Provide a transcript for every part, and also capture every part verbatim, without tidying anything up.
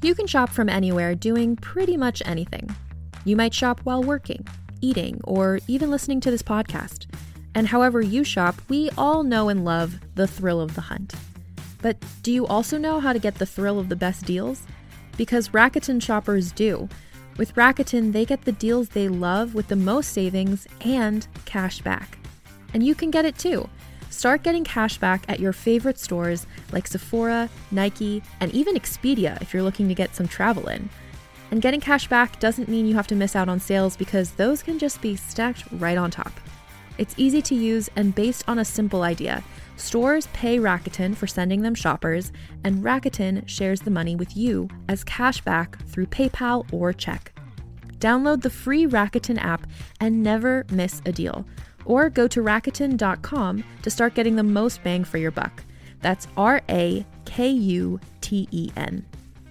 You can shop from anywhere doing pretty much anything. You might shop while working, eating, or even listening to this podcast. And however you shop, we all know and love the thrill of the hunt. But do you also know how to get the thrill of the best deals? Because Rakuten shoppers do. With Rakuten, they get the deals they love with the most savings and cash back. And you can get it too. Start getting cash back at your favorite stores like Sephora, Nike, and even Expedia if you're looking to get some travel in. And getting cash back doesn't mean you have to miss out on sales because those can just be stacked right on top. It's easy to use and based on a simple idea. Stores pay Rakuten for sending them shoppers, and Rakuten shares the money with you as cash back through PayPal or check. Download the free Rakuten app and never miss a deal. Or go to Rakuten dot com to start getting the most bang for your buck. That's R A K U T E N.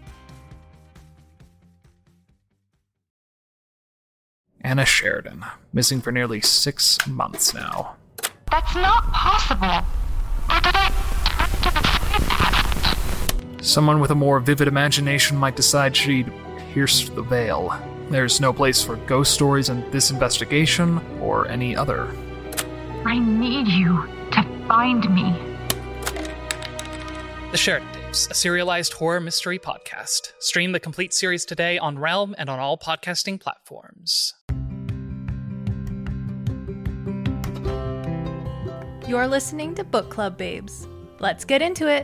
Anna Sheridan, missing for nearly six months now. That's not possible. Or did I turn to the past? Someone with a more vivid imagination might decide she'd pierced the veil. There's no place for ghost stories in this investigation or any other. I need you to find me. The Sheridan Tapes, a serialized horror mystery podcast. Stream the complete series today on Realm and on all podcasting platforms. You're listening to Book Club Babes. Let's get into it.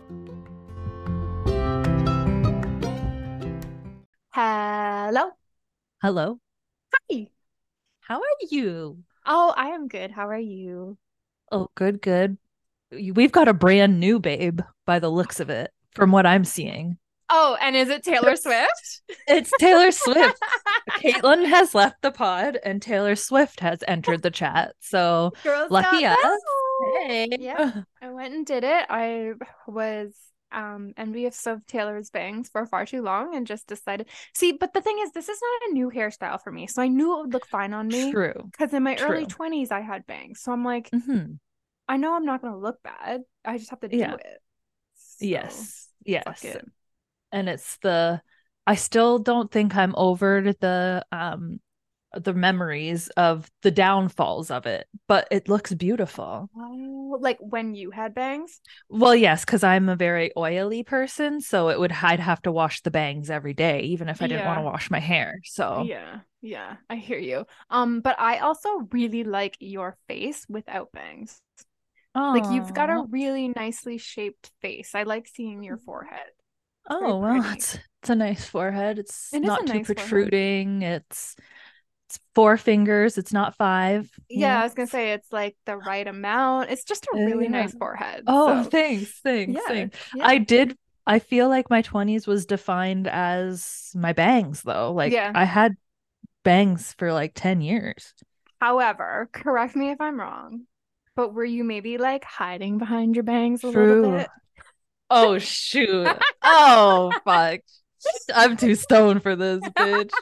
Hello. Hello. Hi. How are you? Oh, I am good. How are you? Oh, good, good. We've got a brand new babe by the looks of it, from what I'm seeing. Oh, and is it Taylor Swift? It's Taylor Swift. Caitlin has left the pod and Taylor Swift has entered the chat. So Girls lucky got us. bell. Hey. Yeah, I went and did it. I was um envious of Taylor's bangs for far too long and just decided. See, but the thing is, this is not a new hairstyle for me. So I knew it would look fine on me. True. Because in my True. early twenties, I had bangs. So I'm like, Mm-hmm. I know I'm not going to look bad. I just have to do Yeah. it. So, Yes. fuck Yes. it. And it's the I still don't think I'm over the um the memories of the downfalls of it, but it looks beautiful. Oh, like when you had bangs? Well, yes, because I'm a very oily person, so it would I'd have to wash the bangs every day, even if I didn't want to Yeah. wash my hair. So Yeah, yeah, I hear you. Um, but I also really like your face without bangs. Like you've got a Aw. really nicely shaped face. I like seeing your forehead. very Oh well, pretty. it's it's a nice forehead. It's It is not a too nice forehead. protruding. It's it's four fingers. It's not five. you Yeah, know? I was gonna say it's like the right amount. It's just a really Yeah. nice forehead. Oh, So thanks, thanks, yeah, thanks. yeah. I did. I feel like my twenties was defined as my bangs, though. Like Yeah. I had bangs for like ten years. However, correct me if I'm wrong, but were you maybe like hiding behind your bangs a little True. bit? Oh shoot. Oh fuck. I'm too stoned for this, bitch.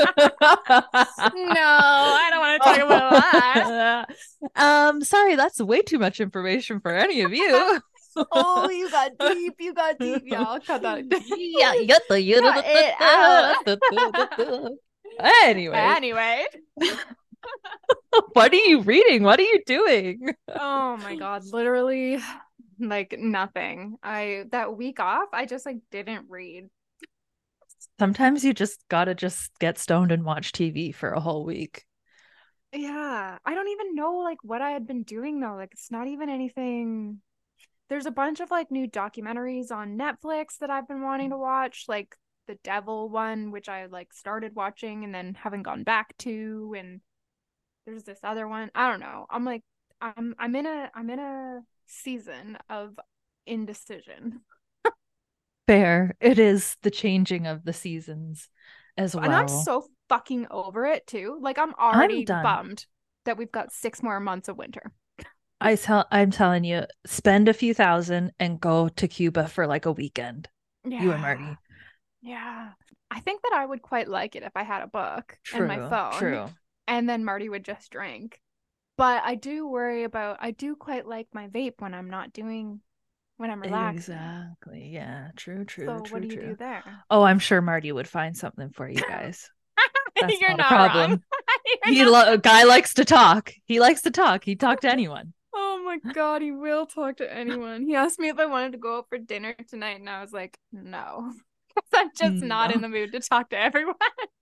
No, I don't want to talk about that. Um, sorry, that's way too much information for any of you. Oh, you got deep. You got deep. Yeah, I'll cut that. Yeah, you got the you Cut it out. Anyway, Anyway. what are you reading? What are you doing? Oh my God, literally like nothing. I that week off, I just like didn't read. Sometimes you just gotta just get stoned and watch T V for a whole week. Yeah, I don't even know like what I had been doing though. Like it's not even anything. There's a bunch of like new documentaries on Netflix that I've been wanting to watch, like the Devil one, which I like started watching and then haven't gone back to, and there's this other one. I don't know. I'm like I'm I'm in a I'm in a season of indecision. Fair. It is the changing of the seasons as well. And I'm so fucking over it too. Like I'm already done. bummed that we've got six more months of winter. I tell I'm telling you, spend a few thousand and go to Cuba for like a weekend. Yeah. You and Marty. Yeah. I think that I would quite like it if I had a book True. and my phone. True. And then Marty would just drink. But I do worry about I do quite like my vape when I'm not doing when I'm relaxing. Exactly. Yeah. True, true, So true, what do you true. do there? Oh, I'm sure Marty would find something for you guys. That's You're not a not problem. wrong. You're He not- lo- guy likes to talk. He likes to talk. He talk to anyone. Oh my god, he will talk to anyone. He asked me if I wanted to go out for dinner tonight, and I was like, no. I'm just not No. in the mood to talk to everyone.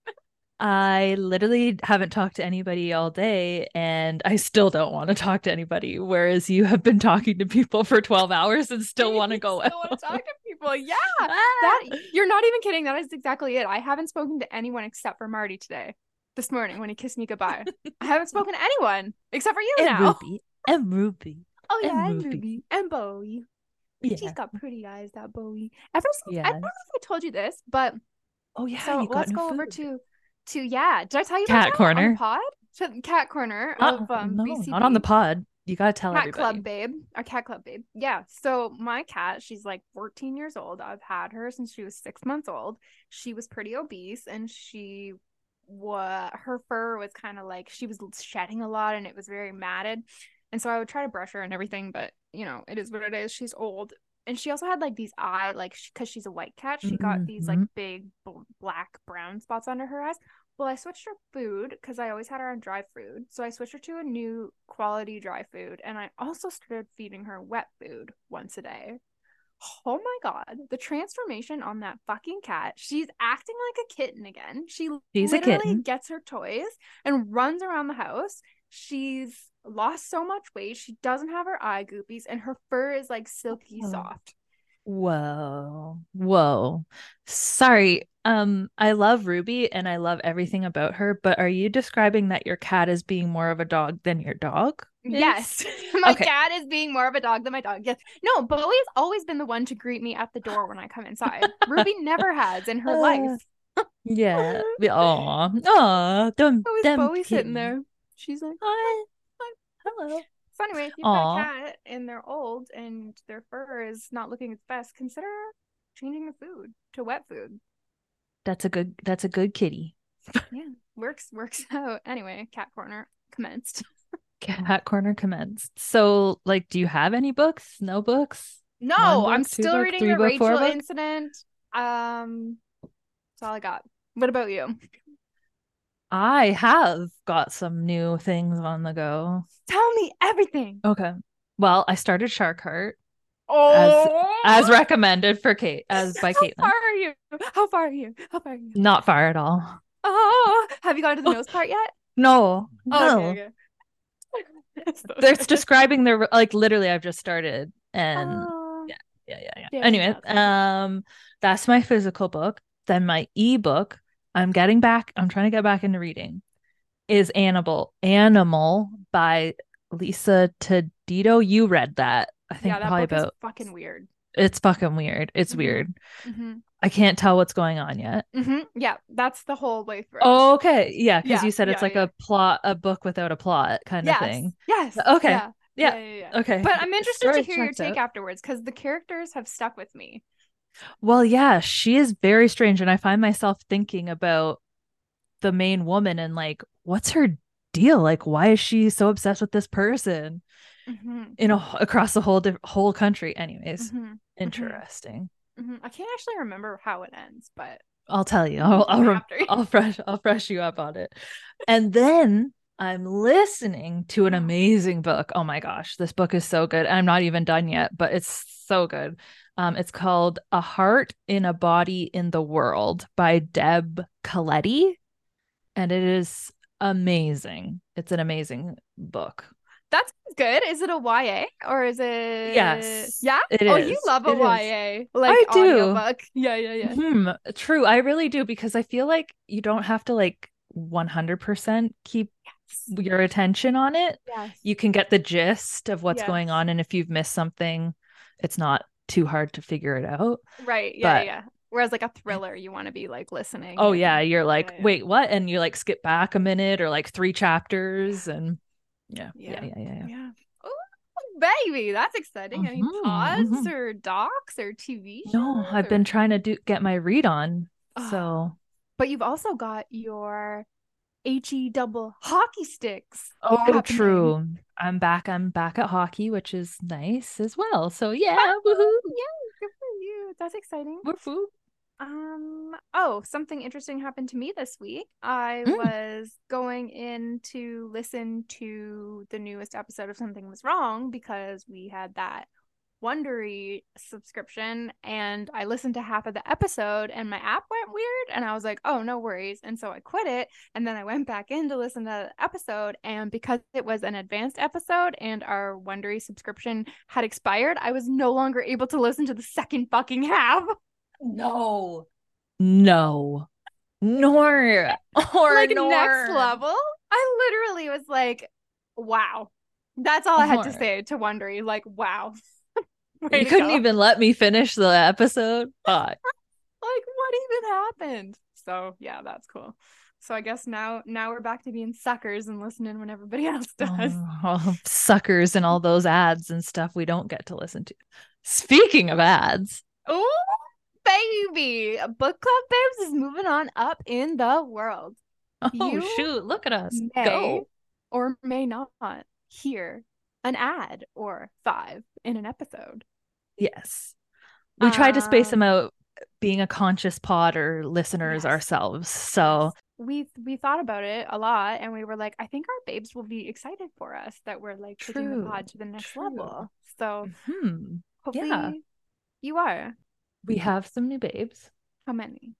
I literally haven't talked to anybody all day, and I still don't want to talk to anybody. Whereas you have been talking to people for twelve hours and still want to go out. Still want to talk to people. Yeah. That you're not even kidding. That is exactly it. I haven't spoken to anyone except for Marty today. This morning when he kissed me goodbye. I haven't spoken to anyone except for you and now. Ruby. And Ruby. Oh yeah, and and Ruby. Ruby. And Bowie. Yeah. She's got pretty eyes, that Bowie. Ever since Yes. I don't know if I told you this, but Oh yeah. so you got let's new go over food. to to yeah. Did I tell you Cat about that on Corner. the pod? To Cat Corner Uh, of um no, B C B. not on the pod. You gotta tell Cat everybody. Club Babe. Our Cat Club Babe. Yeah. So my cat, she's like fourteen years old. I've had her since she was six months old. She was pretty obese, and she was her fur was kind of like she was shedding a lot, and it was very matted. And so I would try to brush her and everything, but you know, it is what it is. She's old. And she also had like these eye, like, because she's a white cat, she got these like Mhm. big bl- black brown spots under her eyes. Well, I switched her food because I always had her on dry food. So I switched her to a new quality dry food. And I also started feeding her wet food once a day. Oh my God. The transformation on that fucking cat. She's acting like a kitten again. She She's a literally kitten. gets her toys and runs around the house. She's lost so much weight. She doesn't have her eye goopies, and her fur is like silky Oh. soft. Whoa. Whoa. Sorry. Um, I love Ruby and I love everything about her, but are you describing that your cat is being more of a dog than your dog? is? Yes. My Okay. cat is being more of a dog than my dog. Yes. No, Bowie's always been the one to greet me at the door when I come inside. Ruby never has in her Uh, life. Yeah. Aw. Aw. Them, Always them Bowie sitting kittens. there. She's like, Hi. Hello. so anyway, if you've Aw. got a cat and they're old and their fur is not looking its best, consider changing the food to wet food. That's a good that's a good kitty. Yeah. Works works out. Anyway, Cat Corner commenced. Cat Corner commenced. So, like, do you have any books? No books? No, One I'm book, two still book, reading three the book, four Rachel book? incident. Um, that's all I got. What about you? I have got some new things on the go. Tell me everything. Okay. Well, I started Shark Heart Oh, as recommended for Kate as by How Caitlin. far are you? How far are you? How far are you? Not far at all. Oh, have you gone to the nose part yet? No. Oh, No. okay, okay. So There's sorry. describing the like literally I've just started and Oh, yeah, yeah, yeah, yeah. yeah, Anyway, yeah. um that's my physical book. Then my ebook, I'm getting back, I'm trying to get back into reading, is Animal Animal by Lisa Tedito. You read that. I think Yeah, that probably book about is fucking weird. it's fucking weird. It's Mhm. weird. Mm-hmm. I can't tell what's going on yet. Mm-hmm. Yeah, that's the whole way through. Oh, okay. Yeah, because Yeah, you said it's yeah, like yeah. a plot, a book without a plot kind yes, of thing. yes. Okay. Yeah. Yeah. Yeah, yeah, yeah. Okay. But I'm interested Story to hear your checks take out. afterwards because the characters have stuck with me. Well, yeah, she is very strange, and I find myself thinking about the main woman and like, what's her deal? Like, why is she so obsessed with this person Mm-hmm. in a across the whole diff- whole country? Anyways, Mm-hmm. interesting. Mm-hmm. I can't actually remember how it ends, but I'll tell you. I'll I'll, rem- After. I'll fresh I'll fresh you up on it. And then I'm listening to an amazing book. Oh my gosh, this book is so good. I'm not even done yet, but it's so good. Um, it's called A Heart in a Body in the World by Deb Coletti, and it is amazing. It's an amazing book. that's good. Is it a Y A or is it? Yes, Yeah. it Oh, is. you love a It is. Y A like I do. audiobook. Yeah, yeah, yeah. Hmm, true. I really do because I feel like you don't have to like one hundred percent keep your attention on it. Yes. You can get the gist of what's Yes. going on, and if you've missed something, it's not too hard to figure it out. Right. Yeah, But- yeah. Whereas like a thriller, you want to be like listening. Oh and- yeah, you're like, yeah, yeah. wait, what? And you like skip back a minute or like three chapters, and yeah, yeah, Yeah. yeah, yeah. yeah. Yeah. Oh, baby, that's exciting. Any Mhm, pods mhm. or docs or T V shows? No, I've been or- trying to do get my read on. Oh. So But you've also got your H-E double hockey sticks. Oh, happening. true. I'm back. I'm back at hockey, which is nice as well. So yeah, Oh, woohoo. yeah, good for you. That's exciting. Woohoo. Um, oh, something interesting happened to me this week. I Mm. was going in to listen to the newest episode of Something Was Wrong because we had that Wondery subscription, and I listened to half of the episode and my app went weird, and I was like, oh, no worries. And so I quit it, and then I went back in to listen to the episode, and because it was an advanced episode and our Wondery subscription had expired, I was no longer able to listen to the second fucking half. No. No. Nor. Or Like nor. next level. I literally was like, wow. That's all I had to Nor. say to Wondery. Like, wow. You couldn't even let me finish the episode. Fuck. Like, what even happened? So yeah, that's cool. So I guess now now we're back to being suckers and listening when everybody else does. Oh, suckers and all those ads and stuff we don't get to listen to. Speaking of ads. Oh, baby. Book Club Babes is moving on up in the world. Oh, You shoot. Look at us. May Go. or may not hear an ad or five in an episode. Yes. We tried to space them Um, out being a conscious pod or listeners Yes. ourselves. So we we thought about it a lot, and we were like, I think our babes will be excited for us that we're like taking the True, pod to the next true. level. So hmm, hopefully yeah. you are. We have some new babes. How many?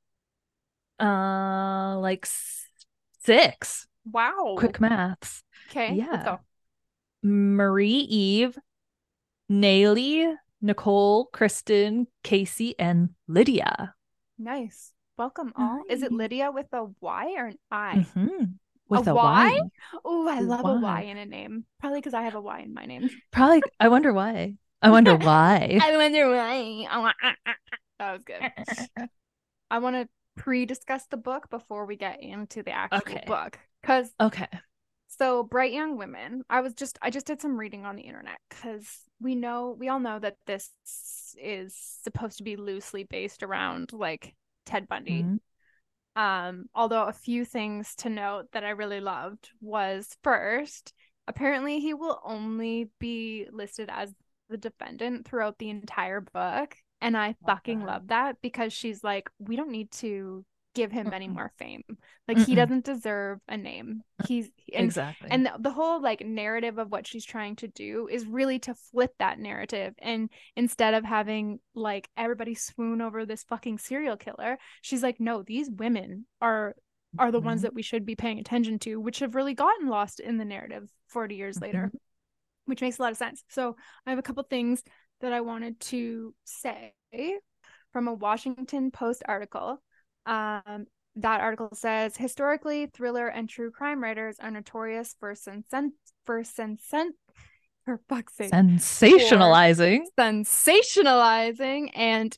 Uh, like s- six. Wow. Quick maths. Okay. Yeah. Let's go. Marie Eve, Nayli, Nicole, Kristen, Casey, and Lydia. Nice. Welcome all. Is it Nice. Lydia with a Y or an I? hmm With A a Y? Y. Oh, I love a Y. Y in a name. Probably because I have a Y in my name. Probably. I wonder why. I wonder why. I wonder why. That was good. I want to pre-discuss the book before we get into the actual Okay. book. Because Okay. so Bright Young Women, I was just I just did some reading on the internet because we know we all know that this is supposed to be loosely based around like Ted Bundy. Mhm. Um, although a few things to note that I really loved was first, apparently he will only be listed as the defendant throughout the entire book. And I fucking that. love that because she's like, we don't need to give him any more fame. Like he Mm-mm. doesn't deserve a name. He's and Exactly. and the, the whole like narrative of what she's trying to do is really to flip that narrative. And instead of having like everybody swoon over this fucking serial killer, she's like, no, these women are are the ones Mhm. that we should be paying attention to, which have really gotten lost in the narrative forty years later, which makes a lot of sense. So I have a couple things that I wanted to say from a Washington Post article. Um, that article says, historically, thriller and true crime writers are notorious for sensen- for sensen- for fuck's sake, Sensationalizing. sensationalizing and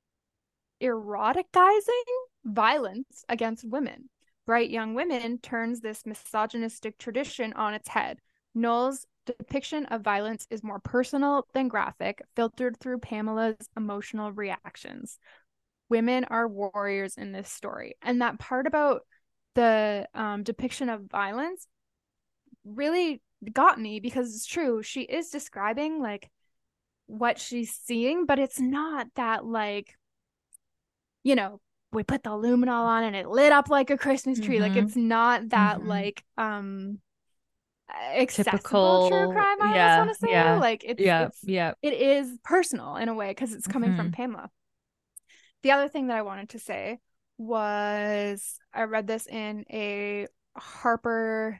eroticizing violence against women. Bright Young Women turns this misogynistic tradition on its head. Noel's depiction of violence is more personal than graphic, filtered through Pamela's emotional reactions. Women are warriors in this story. And that part about the um, depiction of violence really got me because it's true. She is describing like what she's seeing, but it's not that like, you know, we put the luminol on and it lit up like a Christmas tree. Like Mhm. it's not that Mhm. like um accessible Typical. true crime, I yeah. just want to say. Yeah. Like it's, yeah. it's Yeah. it is personal in a way because it's coming from Mhm. Pamela. The other thing that I wanted to say was I read this in a Harper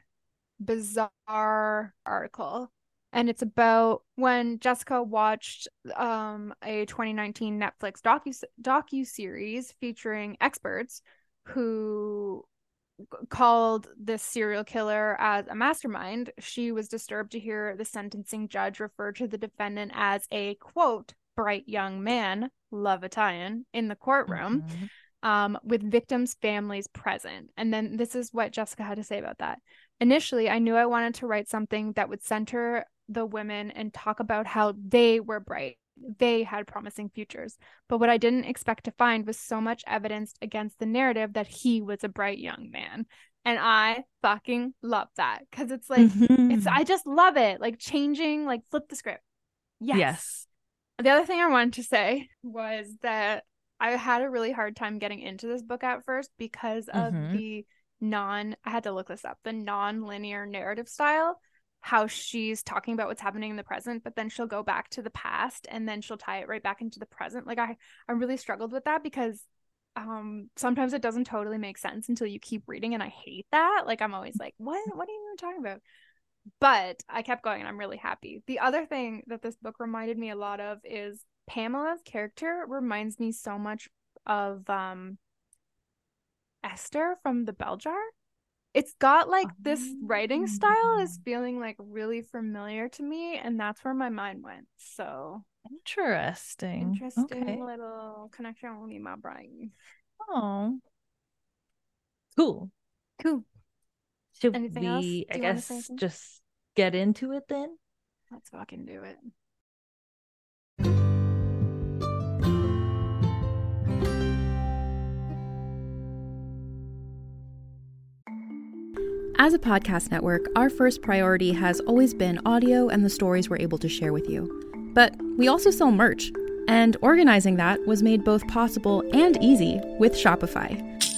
Bazaar article, and it's about when Jessica watched um, a twenty nineteen Netflix docu docu-series featuring experts who called this serial killer as a mastermind. She was disturbed to hear the sentencing judge refer to the defendant as a, quote, bright young man, love Italian, in the courtroom, Mhm. um, with victims' families present. And then this is what Jessica had to say about that. Initially, I knew I wanted to write something that would center the women and talk about how they were bright they had promising futures. But what I didn't expect to find was so much evidence against the narrative that he was a bright young man. And I fucking love that, because it's like, Mhm. it's, I just love it. Like changing, like flip the script. Yes. Yes. The other thing I wanted to say was that I had a really hard time getting into this book at first because of Mhm. the non, I had to look this up, the non-linear narrative style, how she's talking about what's happening in the present, but then she'll go back to the past and then she'll tie it right back into the present. Like I, I really struggled with that because um sometimes it doesn't totally make sense until you keep reading, and I hate that. Like I'm always like, what what are you even talking about? But I kept going and I'm really happy. The other thing that this book reminded me a lot of is Pamela's character reminds me so much of um Esther from The Bell Jar. It's got like this writing style is feeling like really familiar to me, and that's where my mind went. So Interesting. interesting Okay. little connection in my brain. Oh. Cool. Cool. Should Anything else? we, Do I you wanna say guess, anything? just get into it then? Let's fucking do it. As a podcast network, our first priority has always been audio and the stories we're able to share with you. But we also sell merch, and organizing that was made both possible and easy with Shopify.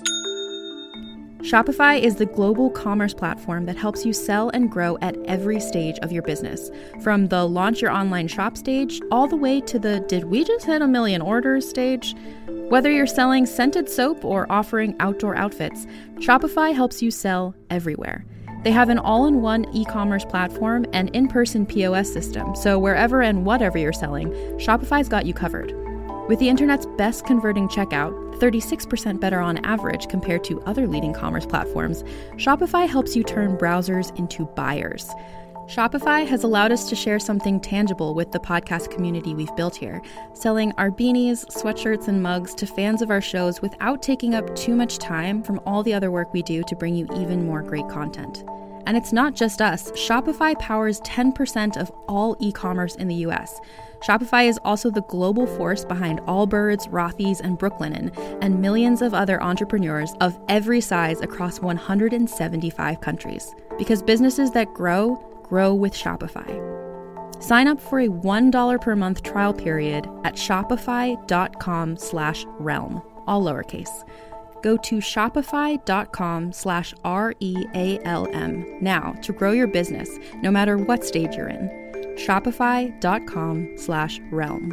Shopify is the global commerce platform that helps you sell and grow at every stage of your business, from the launch your online shop stage all the way to the did we just hit a million orders stage. Whether you're selling scented soap or offering outdoor outfits, Shopify helps you sell everywhere. They have an all-in-one e-commerce platform and in-person P O S system, so wherever and whatever you're selling, Shopify's got you covered. With the internet's best converting checkout, thirty-six percent better on average compared to other leading commerce platforms, Shopify helps you turn browsers into buyers. Shopify has allowed us to share something tangible with the podcast community we've built here, selling our beanies, sweatshirts, and mugs to fans of our shows without taking up too much time from all the other work we do to bring you even more great content. And it's not just us. Shopify powers ten percent of all e-commerce in the U S. Shopify is also the global force behind Allbirds, Rothy's, and Brooklinen, and millions of other entrepreneurs of every size across one hundred seventy-five countries. Because businesses that grow, grow with Shopify. Sign up for a one dollar per month trial period at shopify.com slash realm, all lowercase. Go to shopify.com slash R-E-A-L-M now to grow your business, no matter what stage you're in. Shopify.com slash realm.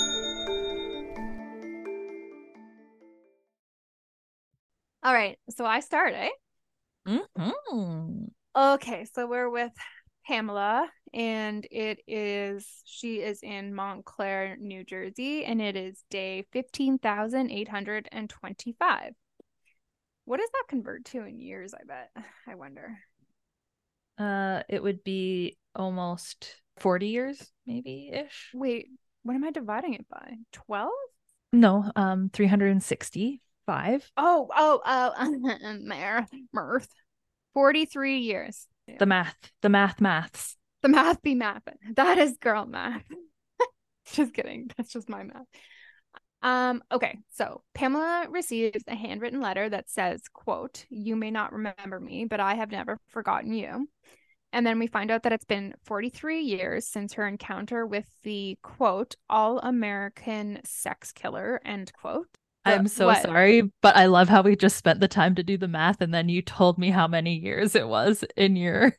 All right, so I start, eh? Mm-hmm. Okay, so we're with Pamela, and it is, she is in Montclair, New Jersey, and it is day fifteen thousand eight hundred twenty-five. What does that convert to in years, I bet? I wonder. Uh, it would be almost forty years, maybe-ish. Wait, what am I dividing it by? twelve? No, um, three hundred sixty-five. Oh, oh, oh, mirth, mirth. forty-three years. The math, the math maths. The math be mathing. That is girl math. Just kidding. That's just my math. Um, okay, so Pamela receives a handwritten letter that says, quote, "You may not remember me, but I have never forgotten you." And then we find out that it's been forty-three years since her encounter with the, quote, all-American sex killer, end quote. I'm But so what- sorry, but I love how we just spent the time to do the math and then you told me how many years it was in your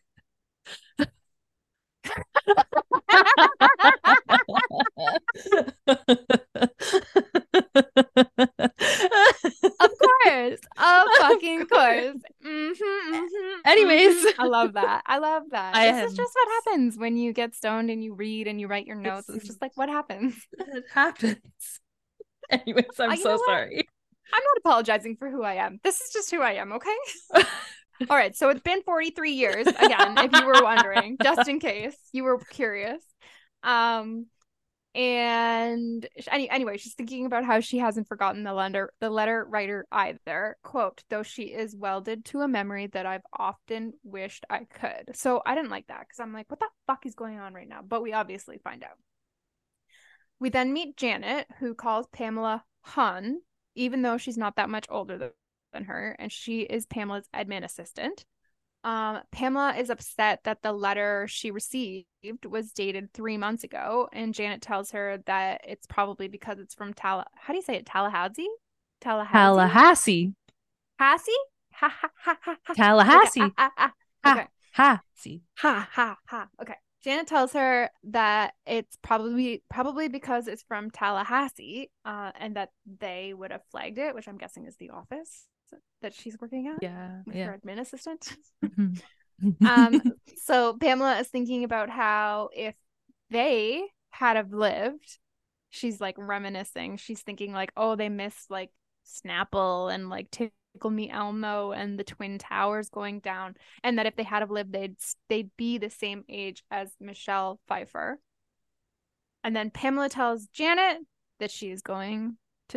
Of course. Of fucking course. Mhm, mhm, Anyways. mhm. I love that. I love that. I This is am- just what happens when you get stoned and you read and you write your notes. It's- It's just like, what happens? It happens. Anyways, I'm Uh, you so know what? sorry. I'm not apologizing for who I am. This is just who I am, okay? All right, so it's been forty-three years, again, if you were wondering, just in case you were curious. Um, and sh- any, anyway, she's thinking about how she hasn't forgotten the letter, the letter writer either. Quote, "Though she is welded to a memory that I've often wished I could." So I didn't like that because I'm like, what the fuck is going on right now? But we obviously find out. We then meet Janet, who calls Pamela Hun, even though she's not that much older than, than her, and she is Pamela's admin assistant. Um, Pamela is upset that the letter she received was dated three months ago, and Janet tells her that it's probably because it's from Tal. How do you say it? Tallahassee? Tallahassee? Tallahassee. Hassy? Ha ha ha ha ha. Tallahassee. Okay. Ah, ah, ah. Okay. Ha. See. Ha ha ha. Okay. Janet tells her that it's probably probably because it's from Tallahassee, uh, and that they would have flagged it, which I'm guessing is the office that she's working at. Yeah. With yeah. her admin assistant. Mm-hmm. um. So Pamela is thinking about how if they had have lived, she's like reminiscing. She's thinking like, oh, they missed like Snapple and like Tickle Me Elmo and the Twin Towers going down, and that if they had have lived, they'd they'd be the same age as Michelle Pfeiffer. And then Pamela tells Janet that she is going to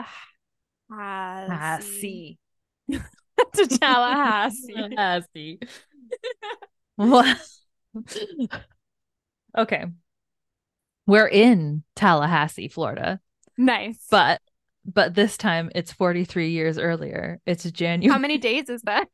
Tallahassee. to Tallahassee. Tallahassee. What? Okay. We're in Tallahassee, Florida. Nice. But but this time it's forty-three years earlier. It's January. How many days is that?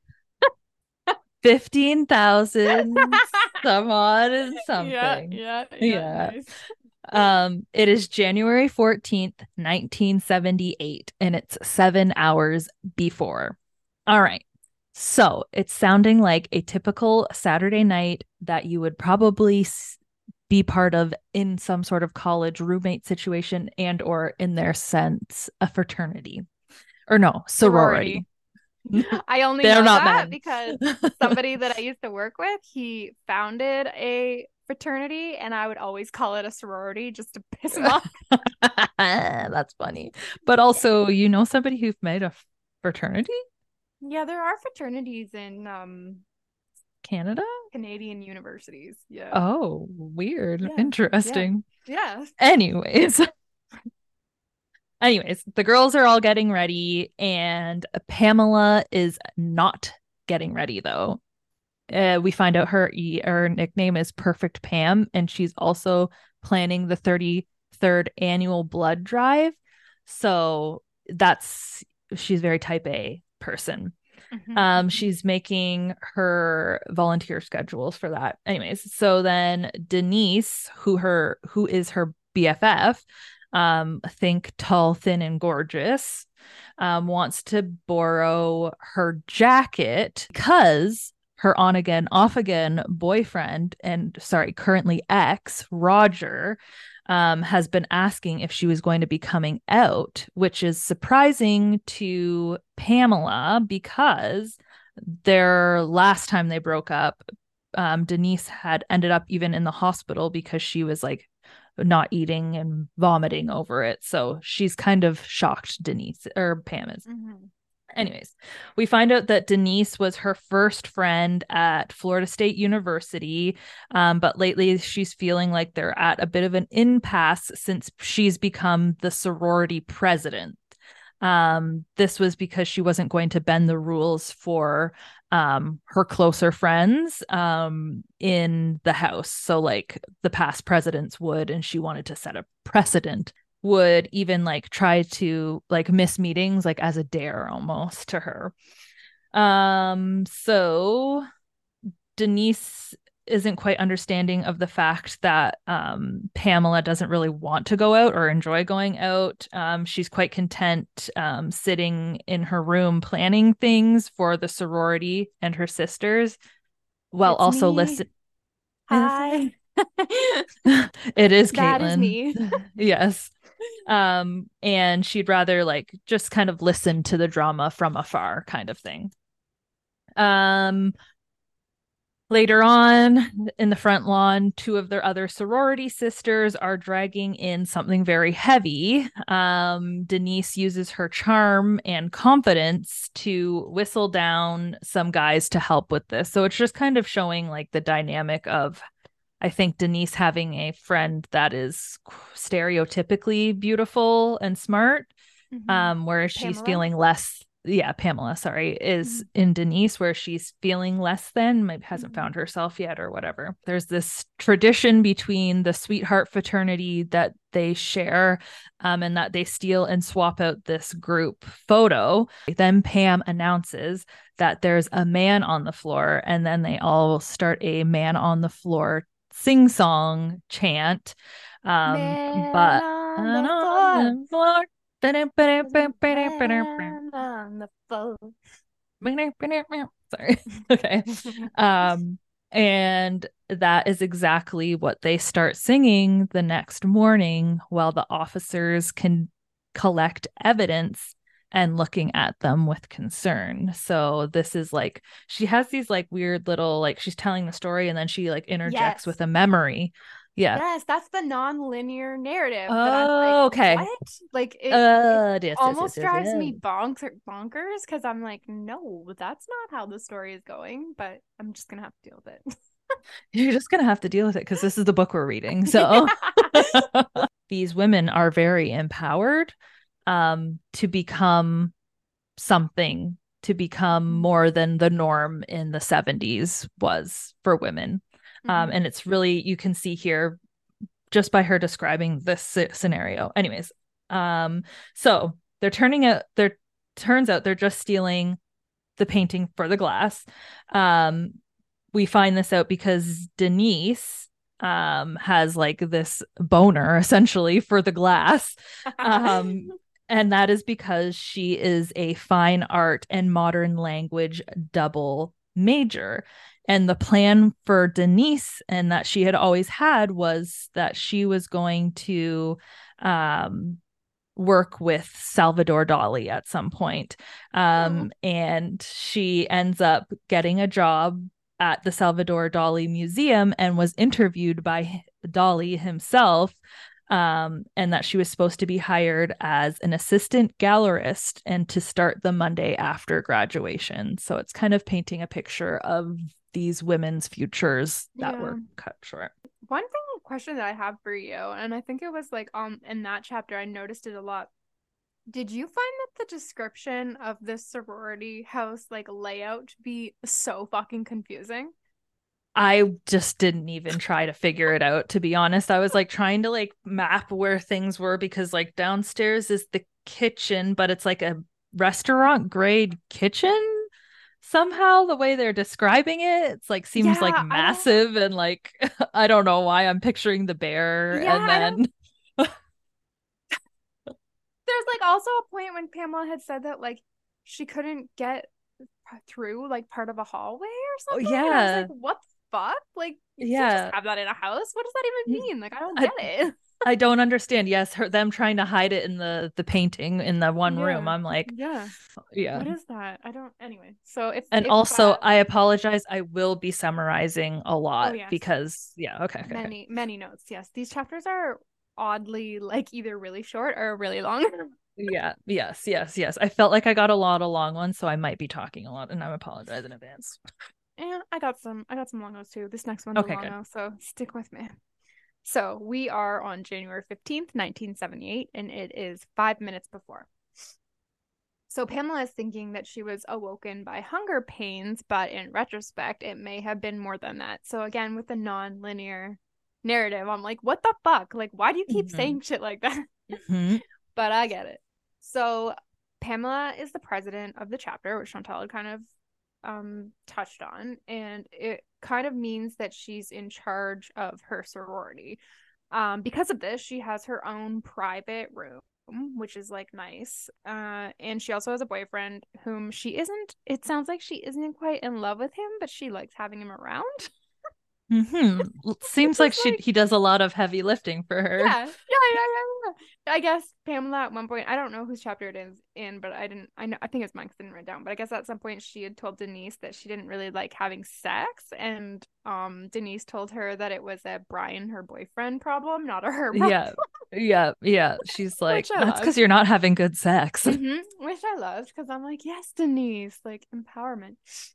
fifteen thousand some odd and something. Yeah, yeah, yeah. Yeah. Nice. Um, it is January fourteenth, nineteen seventy-eight, and it's seven hours before. All right. So it's sounding like a typical Saturday night that you would probably be part of in some sort of college roommate situation and or in their sense a fraternity. Or no, sorority. sorority. I only They're know not that men. because somebody that I used to work with, he founded a fraternity, and I would always call it a sorority just to piss him off. That's funny. But also, you know somebody who's made a fraternity? Yeah, there are fraternities in um Canada? Canadian universities. Yeah. Oh, weird. Yeah, Interesting. Yeah. Anyways. Anyways, the girls are all getting ready, and Pamela is not getting ready, though. Uh, we find out her, her nickname is Perfect Pam, and she's also planning the thirty-third annual blood drive. So that's, she's very type A person. Mhm. Um, she's making her volunteer schedules for that. Anyways, so then Denise, who her who is her B F F, um, think tall, thin, and gorgeous, um, wants to borrow her jacket because her on again, off again boyfriend and sorry, currently ex, Roger, um, has been asking if she was going to be coming out, which is surprising to Pamela because their last time they broke up, um, Denise had ended up even in the hospital because she was like not eating and vomiting over it. So she's kind of shocked, Denise, or Pam is. Mhm. Anyways, we find out that Denise was her first friend at Florida State University, um, but lately she's feeling like they're at a bit of an impasse since she's become the sorority president. Um, this was because she wasn't going to bend the rules for um, her closer friends um, in the house. So like the past presidents would, and she wanted to set a precedent. Would even like try to like miss meetings like as a dare almost to her. Um, so Denise isn't quite understanding of the fact that um, Pamela doesn't really want to go out or enjoy going out. Um, she's quite content um, sitting in her room planning things for the sorority and her sisters, while It's also me. listen. Hi. It is That Caitlin. is me. Yes. Um, and she'd rather like just kind of listen to the drama from afar, kind of thing. Um, later on in the front lawn, two of their other sorority sisters are dragging in something very heavy. Um, Denise uses her charm and confidence to whistle down some guys to help with this. So it's just kind of showing like the dynamic of, I think, Denise having a friend that is stereotypically beautiful and smart, Mhm. um, whereas she's Pamela? feeling less yeah, Pamela, sorry, is Mhm. in Denise, where she's feeling less than, maybe hasn't Mhm. found herself yet or whatever. There's this tradition between the sweetheart fraternity that they share, um, and that they steal and swap out this group photo. Then Pam announces that there's a man on the floor, and then they all start a man on the floor sing song chant. Um, Man but on on the floor. the floor. Man on the floor. Sorry. Okay. Um, and that is exactly what they start singing the next morning while the officers can collect evidence and looking at them with concern. So this is like, she has these like weird little, like she's telling the story and then she like interjects Yes. with a memory. Yeah. Yes, that's the non-linear narrative that I'm like, Oh, okay. what? Like it, Uh, it yes, yes, almost yes, yes, drives yes. me bonker bonkers because I'm like, no, that's not how the story is going, but I'm just gonna have to deal with it. You're just gonna have to deal with it because this is the book we're reading. So these women are very empowered um, to become something, to become more than the norm in the seventies was for women. Um, Mhm. and it's really, you can see here just by her describing this sce- scenario. Anyways, um, so they're turning out, they're turns out they're just stealing the painting for the glass. Um, we find this out because Denise um has like this boner essentially for the glass. Um, and that is because she is a fine art and modern language double major. And the plan for Denise, and that she had always had, was that she was going to um, work with Salvador Dali at some point. Um, and she ends up getting a job at the Salvador Dali Museum and was interviewed by Dali himself. Um, and that she was supposed to be hired as an assistant gallerist and to start the Monday after graduation. So it's kind of painting a picture of these women's futures that Yeah. were cut short. One thing question that I have for you, and I think it was like um in that chapter, I noticed it a lot. Did you find that the description of this sorority house like layout to be so fucking confusing? I just didn't even try to figure it out, to be honest. I was like trying to like map where things were because like downstairs is the kitchen, but it's like a restaurant grade kitchen. Somehow the way they're describing it, it's like seems like Yeah, I don't massive and like I don't know why I'm picturing the bear Yeah, and I don't then there's like also a point when Pamela had said that like she couldn't get through like part of a hallway or oh something. And I was like, yeah. what the fuck? Like you can't Yeah. just have that in a house. What does that even mean? Like I don't I, get it. I don't understand. Yes, her them trying to hide it in the the painting in the one room. Yeah. I'm like, Yeah. yeah. What is that? I don't anyway. So if And if also, uh, I apologize. I will be summarizing a lot oh yes. because, yeah, okay, okay, okay. Many, many notes. Yes. These chapters are oddly like either really short or really long. Yeah, yes, yes, yes. I felt like I got a lot of long ones, so I might be talking a lot, and I apologize in advance. And I got some I got some long notes too. This next one's Okay, a long good. note, so stick with me. So we are on January fifteenth, nineteen seventy-eight, and it is five minutes before. So Pamela is thinking that she was awoken by hunger pains, but in retrospect, it may have been more than that. So again, with the non-linear narrative, I'm like, what the fuck? Like, why do you keep Mhm. saying shit like that? Mhm. But I get it. So Pamela is the president of the chapter, which Chantal had kind of um touched on, and it kind of means that she's in charge of her sorority. Um, because of this, she has her own private room, which is like nice. Uh, and she also has a boyfriend whom she isn't, it sounds like she isn't quite in love with him, but she likes having him around. Mhm. Seems like she like, he does a lot of heavy lifting for her. Yeah, yeah, yeah, yeah, yeah. I guess Pamela at one point, I don't know whose chapter it is in, but I didn't, I know, I think it's mine 'cause I didn't write it down, but I guess at some point she had told Denise that she didn't really like having sex, and um, Denise told her that it was a Brian, her boyfriend problem, not a her problem. Yeah, yeah, yeah. She's like, Which I that's because loved. you're not having good sex. Mhm, which I loved because I'm like, yes, Denise, like empowerment.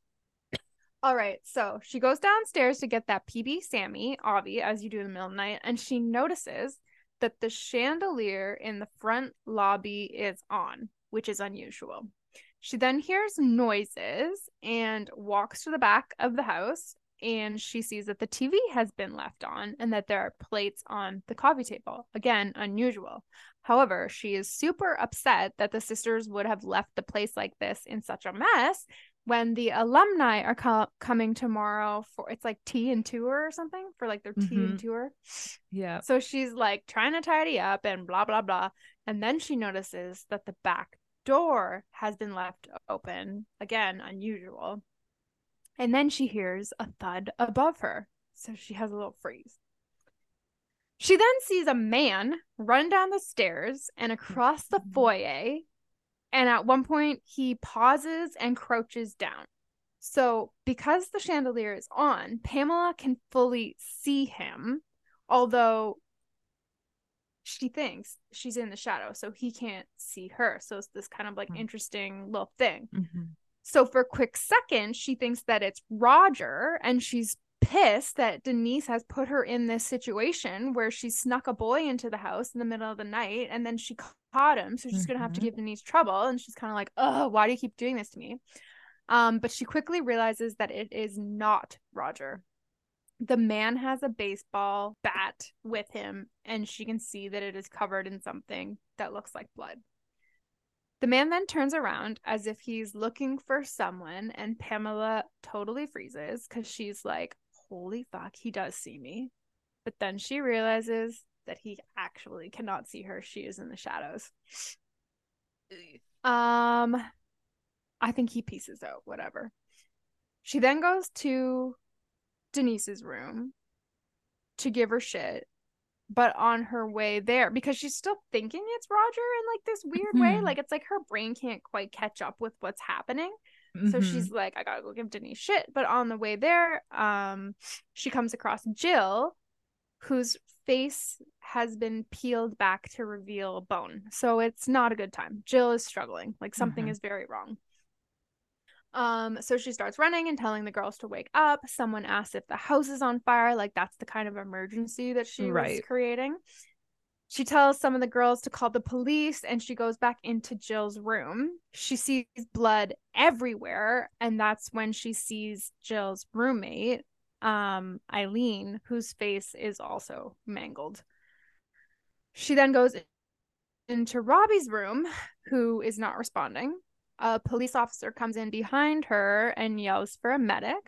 All right, so she goes downstairs to get that P B Sammy, Avi, as you do in the middle of the night, and she notices that the chandelier in the front lobby is on, which is unusual. She then hears noises and walks to the back of the house, and she sees that the T V has been left on and that there are plates on the coffee table. Again, unusual. However, she is super upset that the sisters would have left the place like this in such a mess when the alumni are co- coming tomorrow for, it's like tea and tour or something, for like their tea Mhm. and tour. Yeah. So she's like trying to tidy up and blah, blah, blah. And then she notices that the back door has been left open. Again, unusual. And then she hears a thud above her. So she has a little freeze. She then sees a man run down the stairs and across the foyer. And at one point, he pauses and crouches down. So because the chandelier is on, Pamela can fully see him, although she thinks she's in the shadow, so he can't see her. So it's this kind of like interesting little thing. Mm-hmm. So for a quick second, she thinks that it's Roger, and she's pissed that Denise has put her in this situation where she snuck a boy into the house in the middle of the night, and then she caught him. So she's mm-hmm. going to have to give Denise trouble. And she's kind of like, oh, why do you keep doing this to me? Um, but she quickly realizes that it is not Roger. The man has a baseball bat with him, and she can see that it is covered in something that looks like blood. The man then turns around as if he's looking for someone, and Pamela totally freezes because she's like, holy fuck, he does see me. But then she realizes that he actually cannot see her. She is in the shadows. Um, I think he pieces out, whatever. She then goes to Denise's room to give her shit. But on her way there, because she's still thinking it's Roger in like this weird mm-hmm. way, like it's like her brain can't quite catch up with what's happening. Mm-hmm. So she's like, I gotta go give Denise shit. But on the way there, um, she comes across Jill, whose face has been peeled back to reveal bone. So it's not a good time. Jill is struggling, like something mm-hmm. is very wrong. Um, so she starts running and telling the girls to wake up. Someone asks if the house is on fire. Like that's the kind of emergency that she right. was creating. She tells some of the girls to call the police, and she goes back into Jill's room. She sees blood everywhere, and that's when she sees Jill's roommate, um, Eileen, whose face is also mangled. She then goes into Robbie's room, who is not responding. A police officer comes in behind her and yells for a medic.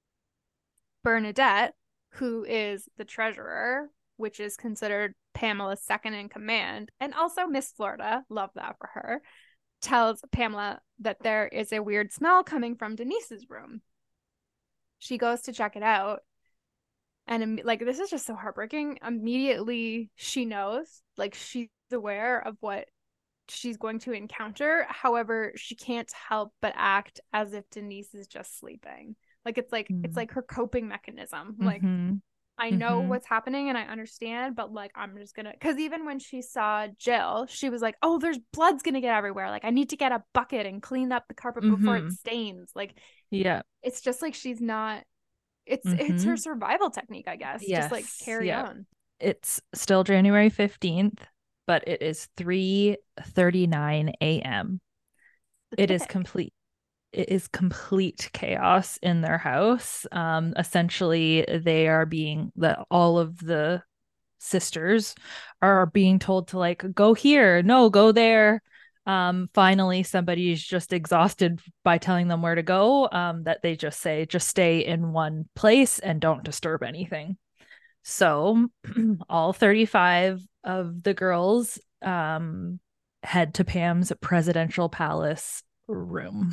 Bernadette, who is the treasurer, which is considered Pamela's second in command, and also Miss Florida, love that for her, tells Pamela that there is a weird smell coming from Denise's room. She goes to check it out, and like, this is just so heartbreaking. Immediately she knows, like, she's aware of what she's going to encounter. However, she can't help but act as if Denise is just sleeping. Like it's like mm. it's like her coping mechanism. Mm-hmm. Like I know mm-hmm. what's happening and I understand, but like I'm just gonna, because even when she saw Jill, she was like, oh, there's blood's gonna get everywhere. Like I need to get a bucket and clean up the carpet mm-hmm. before it stains. Like yeah, it's just like she's not. It's mm-hmm. it's her survival technique, I guess. Yes. Just like carry yeah. on. It's still January fifteenth. But it is three thirty-nine a.m. It is complete. It is complete chaos in their house. Um, essentially, they are being the all of the sisters are being told to like go here, no, go there. Um, finally, somebody's just exhausted by telling them where to go. Um, that they just say, just stay in one place and don't disturb anything. So all thirty-five of the girls um, head to Pam's presidential palace room.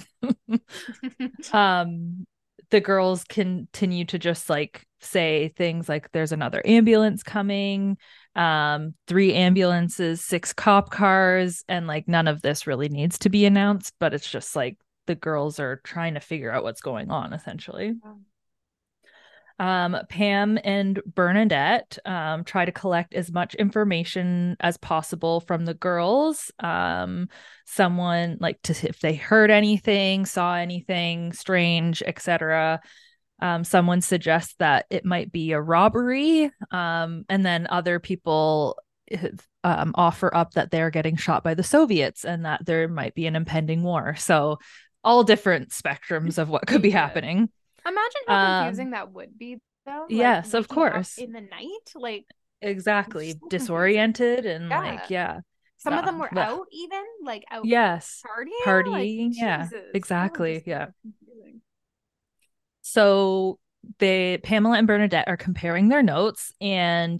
um, the girls continue to just like say things like there's another ambulance coming, um, three ambulances, six cop cars, and like none of this really needs to be announced, but it's just like the girls are trying to figure out what's going on essentially. Wow. Um, Pam and Bernadette um, try to collect as much information as possible from the girls. Um, someone like to if they heard anything, saw anything strange, et cetera. Um, someone suggests that it might be a robbery, um, and then other people um, offer up that they're getting shot by the Soviets and that there might be an impending war. So all different spectrums of what could be Yeah. happening. Imagine how Um, confusing that would be, though. Like, yes, of waking up course. in the night, like Exactly. so confusing. Disoriented and Yeah. like, yeah. Some of Uh, them were but- out, even like out Yes. partying. Partying. Like, Yeah, Jesus, that would exactly. just be Yeah. confusing. So they Pamela and Bernadette are comparing their notes, and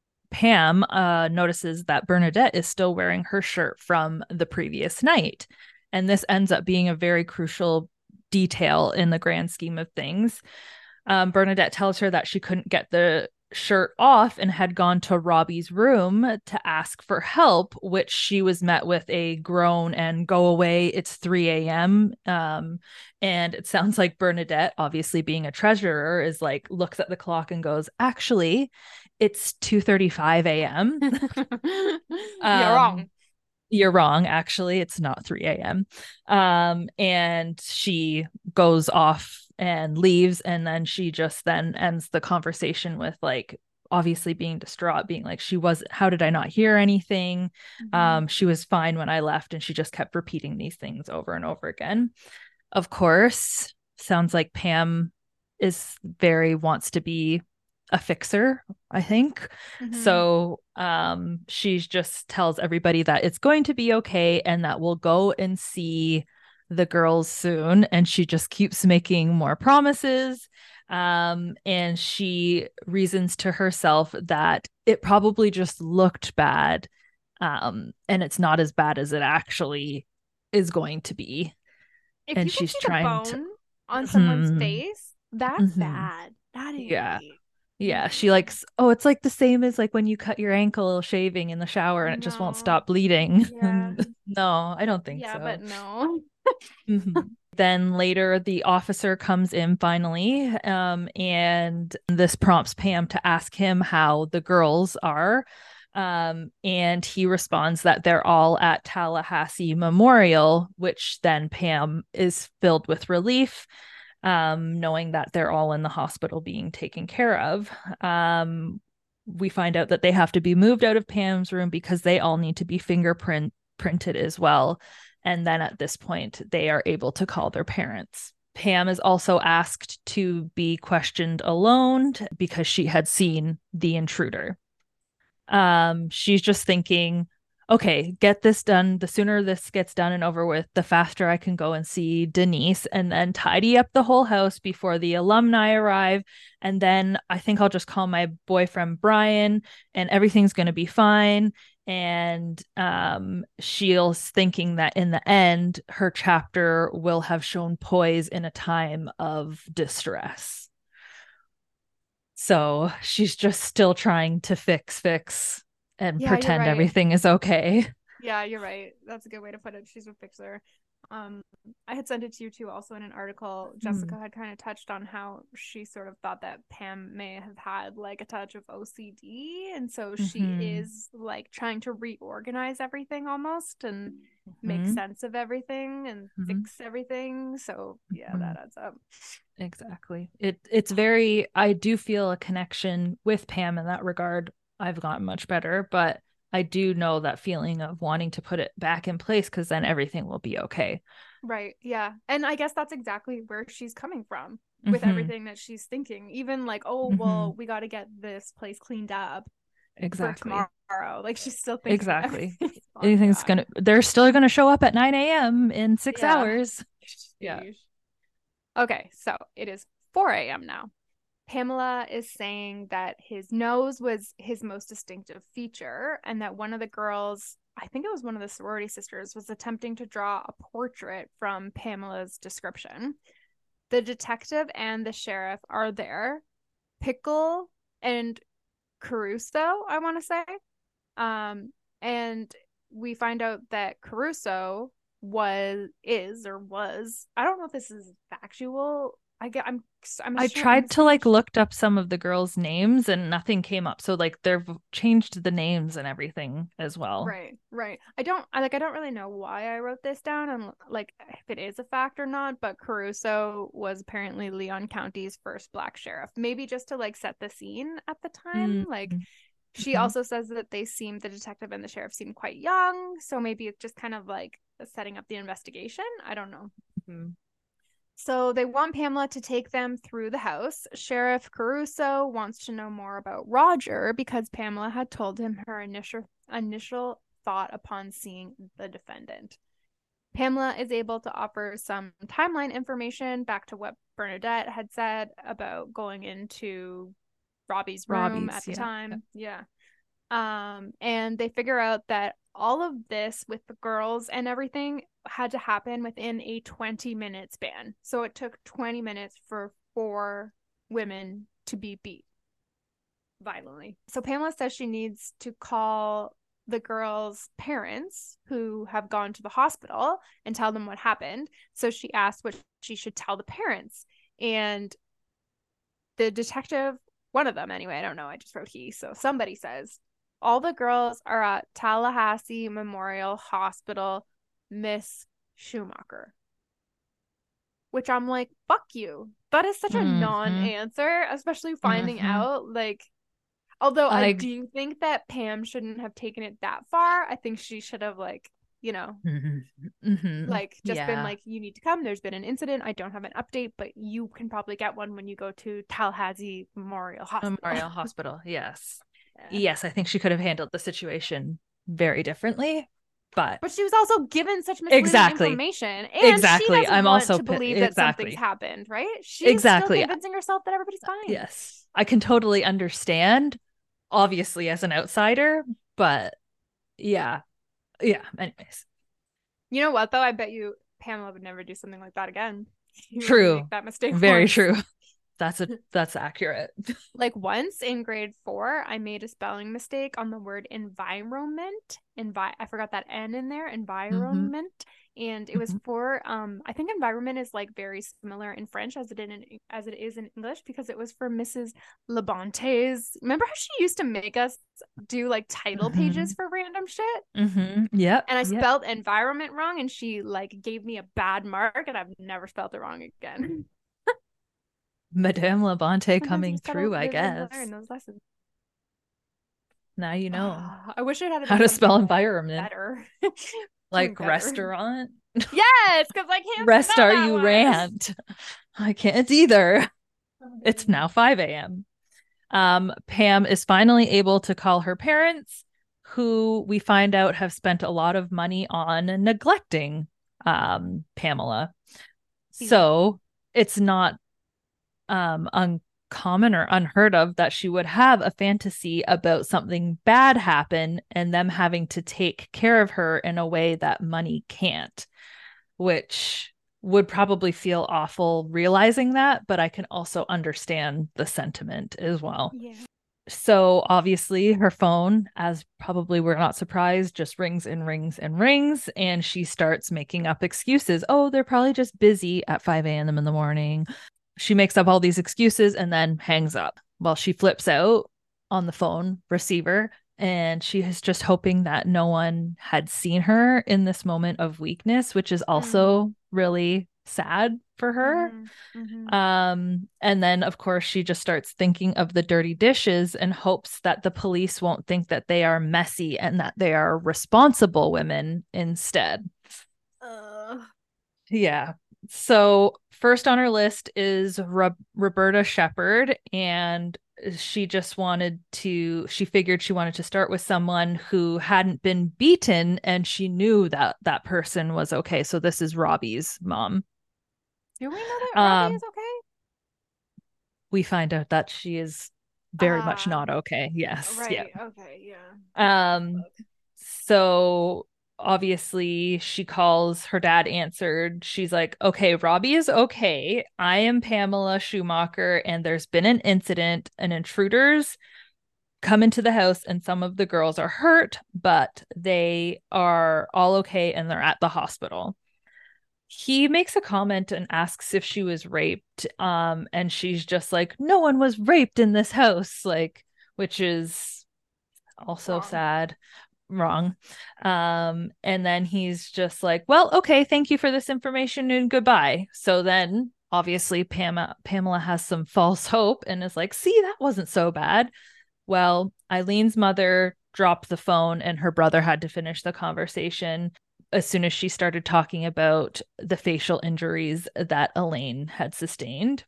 Pam uh, notices that Bernadette is still wearing her shirt from the previous night. And this ends up being a very crucial detail in the grand scheme of things. Um, Bernadette tells her that she couldn't get the shirt off and had gone to Robbie's room to ask for help, which she was met with a groan and go away. It's three a.m. Um, and it sounds like Bernadette, obviously being a treasurer, is like, looks at the clock and goes, actually, it's two thirty-five a.m. You're Um, wrong. You're wrong. Actually, it's not three a.m. Um, and she goes off and leaves. And then she just then ends the conversation with like, obviously being distraught, being like, she was, how did I not hear anything? Mhm. Um, she was fine when I left. And she just kept repeating these things over and over again. Of course, sounds like Pam is very, wants to be a fixer, I think. Mhm. So um, she just tells everybody that it's going to be okay and that we'll go and see the girls soon. And she just keeps making more promises. Um, and she reasons to herself that it probably just looked bad. Um, and it's not as bad as it actually is going to be. If and you can she's see trying the to- bone on someone's Mhm. face, that's Mhm. bad. That is. Yeah. Yeah, she likes, oh, it's like the same as like when you cut your ankle shaving in the shower and it just won't No. stop bleeding. Yeah. No, I don't think Yeah, so. but no. Mhm. Then later, the officer comes in finally, um, and this prompts Pam to ask him how the girls are. Um, and he responds that they're all at Tallahassee Memorial, which then Pam is filled with relief, um, knowing that they're all in the hospital being taken care of. Um, we find out that they have to be moved out of Pam's room because they all need to be fingerprint printed as well. And then at this point, they are able to call their parents. Pam is also asked to be questioned alone because she had seen the intruder. Um, she's just thinking, okay, get this done. The sooner this gets done and over with, the faster I can go and see Denise and then tidy up the whole house before the alumni arrive. And then I think I'll just call my boyfriend Brian and everything's going to be fine. And um, she's thinking that in the end, her chapter will have shown poise in a time of distress. So she's just still trying to fix, fix, and Yeah, you're pretend right. everything is okay. Yeah, you're right. That's a good way to put it. She's a fixer. Um, I had sent it to you too, also in an article. Jessica had kind of touched on how she sort of thought that Pam may have had like a touch of O C D, and so she Mhm. is like trying to reorganize everything almost and make Mhm. sense of everything and Mhm. fix everything. So yeah, Mhm. that adds up. Exactly. It it's very, I do feel a connection with Pam in that regard. I've gotten much better, but I do know that feeling of wanting to put it back in place because then everything will be okay. Right. Yeah. And I guess that's exactly where she's coming from with Mhm. everything that she's thinking. Even like, oh, well, we got to get this place cleaned up Exactly. for tomorrow. Like she's still thinking Exactly. everything's on Anything's track. gonna, they're still gonna show up at nine a.m. in six Yeah. hours. Yeah. Sheesh. Okay, so it is four a.m. now. Pamela is saying that his nose was his most distinctive feature and that one of the girls, I think it was one of the sorority sisters, was attempting to draw a portrait from Pamela's description. The detective and the sheriff are there. Pickle and Caruso, I want to say. Um, and we find out that Caruso was, is, or was, I don't know if this is factual. I get, I'm, I'm I sure- tried to like looked up some of the girls' names and nothing came up. So like they've changed the names and everything as well. Right, right. I don't, I like, I don't really know why I wrote this down and like if it is a fact or not, but Caruso was apparently Leon County's first black sheriff. Maybe just to like set the scene at the time. Mm. Like She Mhm. also says that they seem, the detective and the sheriff seem quite young. So maybe it's just kind of like setting up the investigation. I don't know. Mhm. So they want Pamela to take them through the house. Sheriff Caruso wants to know more about Roger because Pamela had told him her initial initial thought upon seeing the defendant. Pamela is able to offer some timeline information back to what Bernadette had said about going into Robbie's room Robbie's, at the yeah. time. Yeah. Um, and they figure out that all of this with the girls and everything had to happen within a twenty minute span. So it took twenty minutes for four women to be beat violently. So Pamela says she needs to call the girls' parents who have gone to the hospital and tell them what happened. So she asked what she should tell the parents. And the detective, one of them anyway, I don't know, I just wrote he. So somebody says, all the girls are at Tallahassee Memorial Hospital, Miss Schumacher. Which I'm like, fuck you. That is such a Mhm. non-answer, especially finding Mhm. out, like, although I, I- do think that Pam shouldn't have taken it that far. I think she should have, like, you know, Mhm. Mhm. like just been Yeah. like, you need to come. There's been an incident. I don't have an update, but you can probably get one when you go to Tallahassee Memorial Hospital. Memorial Hospital. Yes. Yeah. Yes, I think she could have handled the situation very differently, but But she was also given such misleading Exactly. information, and Exactly. she doesn't I'm want also to pi- believe that exactly. something's happened, right? She's Exactly. still convincing herself that everybody's fine. yes, I can totally understand, obviously, as an outsider, but yeah. Yeah. Anyways. You know what, though? I bet you Pamela would never do something like that again. You True. make that mistake. Very once. true. That's a that's accurate. Like once in grade four, I made a spelling mistake on the word environment. Envi- I forgot that N in there. Environment. And it was Mhm. for um I think environment is like very similar in French as it in as it is in English, because it was for Missus Labonte's. Remember how she used to make us do like title Mhm. pages for random shit? Mm-hmm. Yep. And I yep. spelled environment wrong, and she like gave me a bad mark, and I've never spelled it wrong again. Madame Labonte Sometimes you coming just gotta through, I live and guess. learn those lessons. Now you know I wish it had how been to spell something environment. better. Like better. restaurant. Yes, because I can't Rest spell are that you word. rant? I can't either. It's now five a.m. Um, Pam is finally able to call her parents, who we find out have spent a lot of money on neglecting um, Pamela. So it's not um, uncommon or unheard of that she would have a fantasy about something bad happen and them having to take care of her in a way that money can't, which would probably feel awful realizing that, but I can also understand the sentiment as well. Yeah. So obviously her phone, as probably we're not surprised, just rings and rings and rings, and she starts making up excuses. Oh, they're probably just busy at five a.m. in the morning. She makes up all these excuses and then hangs up while she flips out on the phone receiver, and she is just hoping that no one had seen her in this moment of weakness, which is also mm. really sad for her. Mm-hmm. Mm-hmm. Um, and then of course she just starts thinking of the dirty dishes and hopes that the police won't think that they are messy and that they are responsible women instead. Uh. Yeah. So first on her list is Ro- Roberta Shepard, and she just wanted to, she figured she wanted to start with someone who hadn't been beaten, and she knew that that person was okay. So this is Robbie's mom. Do we know that Robbie um, is okay? We find out that she is very uh, much not okay. Yes. Right. Yeah. Okay. Yeah. Um. So obviously she calls, her dad answered. She's like, okay, Robbie is okay. I am Pamela Schumacher, and there's been an incident, and intruders come into the house, and some of the girls are hurt, but they are all okay, and they're at the hospital. He makes a comment and asks if she was raped. Um, and she's just like, no one was raped in this house, like, which is also Wrong. sad. Wrong. Um, and then he's just like, well, okay, thank you for this information and goodbye. So then obviously Pam- Pamela has some false hope and is like, see, that wasn't so bad. Well, Eileen's mother dropped the phone and her brother had to finish the conversation as soon as she started talking about the facial injuries that Elaine had sustained.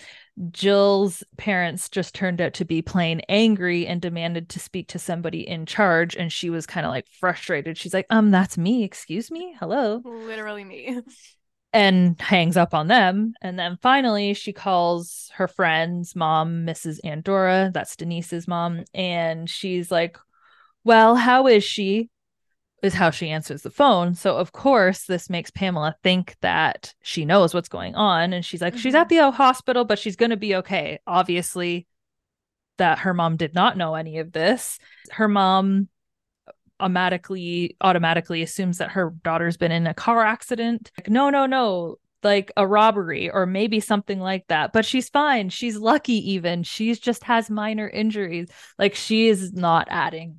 Jill's parents just turned out to be plain angry and demanded to speak to somebody in charge. And she was kind of like frustrated. She's like, um, that's me. Excuse me. Hello. Literally me. And hangs up on them. And then finally, she calls her friend's mom, Missus Andorra. That's Denise's mom. And she's like, well, how is she? Is how she answers the phone. So, of course, this makes Pamela think that she knows what's going on. And she's like, mm-hmm. she's at the hospital, but she's going to be okay. Obviously, that her mom did not know any of this. Her mom automatically automatically assumes that her daughter's been in a car accident. Like, no, no, no, like a robbery or maybe something like that. But she's fine. She's lucky even. She's just has minor injuries. Like, she is not adding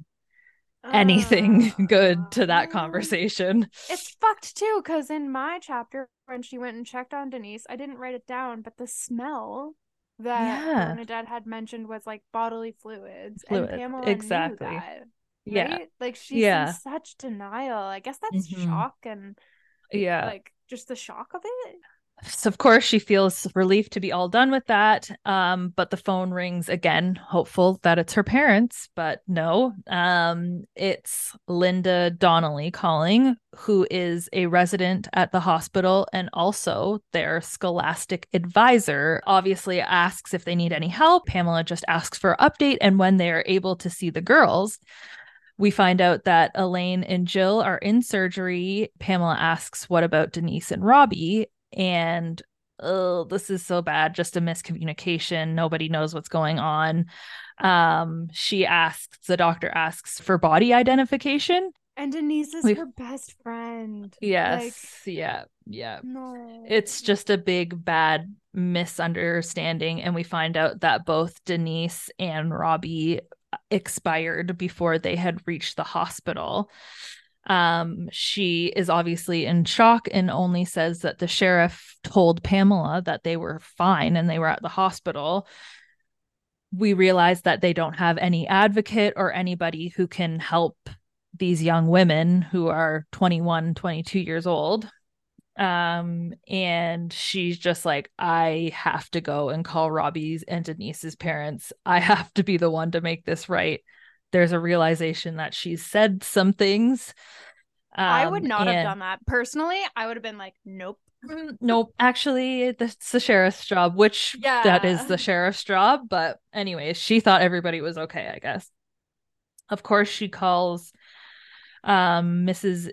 anything uh, good to that conversation. It's fucked too, because in my chapter when she went and checked on Denise, I didn't write it down, but the smell that yeah. Bernadette had mentioned was like bodily fluids. Fluid. And Pamela exactly. knew that, right? Yeah. Like she's yeah. in such denial. I guess that's mm-hmm. shock and yeah, like just the shock of it. So of course she feels relieved to be all done with that. Um, but the phone rings again, hopeful that it's her parents, but no. Um, it's Linda Donnelly calling, who is a resident at the hospital and also their scholastic advisor. Obviously asks if they need any help. Pamela just asks for an update and when they are able to see the girls. We find out that Elaine and Jill are in surgery. Pamela asks, what about Denise and Robbie? And oh, this is so bad. Just a miscommunication. Nobody knows what's going on. Um, she asks, the doctor asks for body identification. And Denise is We've... her best friend. Yes. Like, yeah. Yeah. No. It's just a big, bad misunderstanding. And we find out that both Denise and Robbie expired before they had reached the hospital. Um, she is obviously in shock and only says that the sheriff told Pamela that they were fine and they were at the hospital. We realize that they don't have any advocate or anybody who can help these young women who are twenty-one, twenty-two years old. Um, and she's just like, I have to go and call Robbie's and Denise's parents. I have to be the one to make this right. There's a realization that she's said some things. Um, I would not and... have done that. Personally, I would have been like, nope. Nope. Actually, that's the sheriff's job, which yeah. that is the sheriff's job. But anyways, she thought everybody was okay, I guess. Of course, she calls um, Missus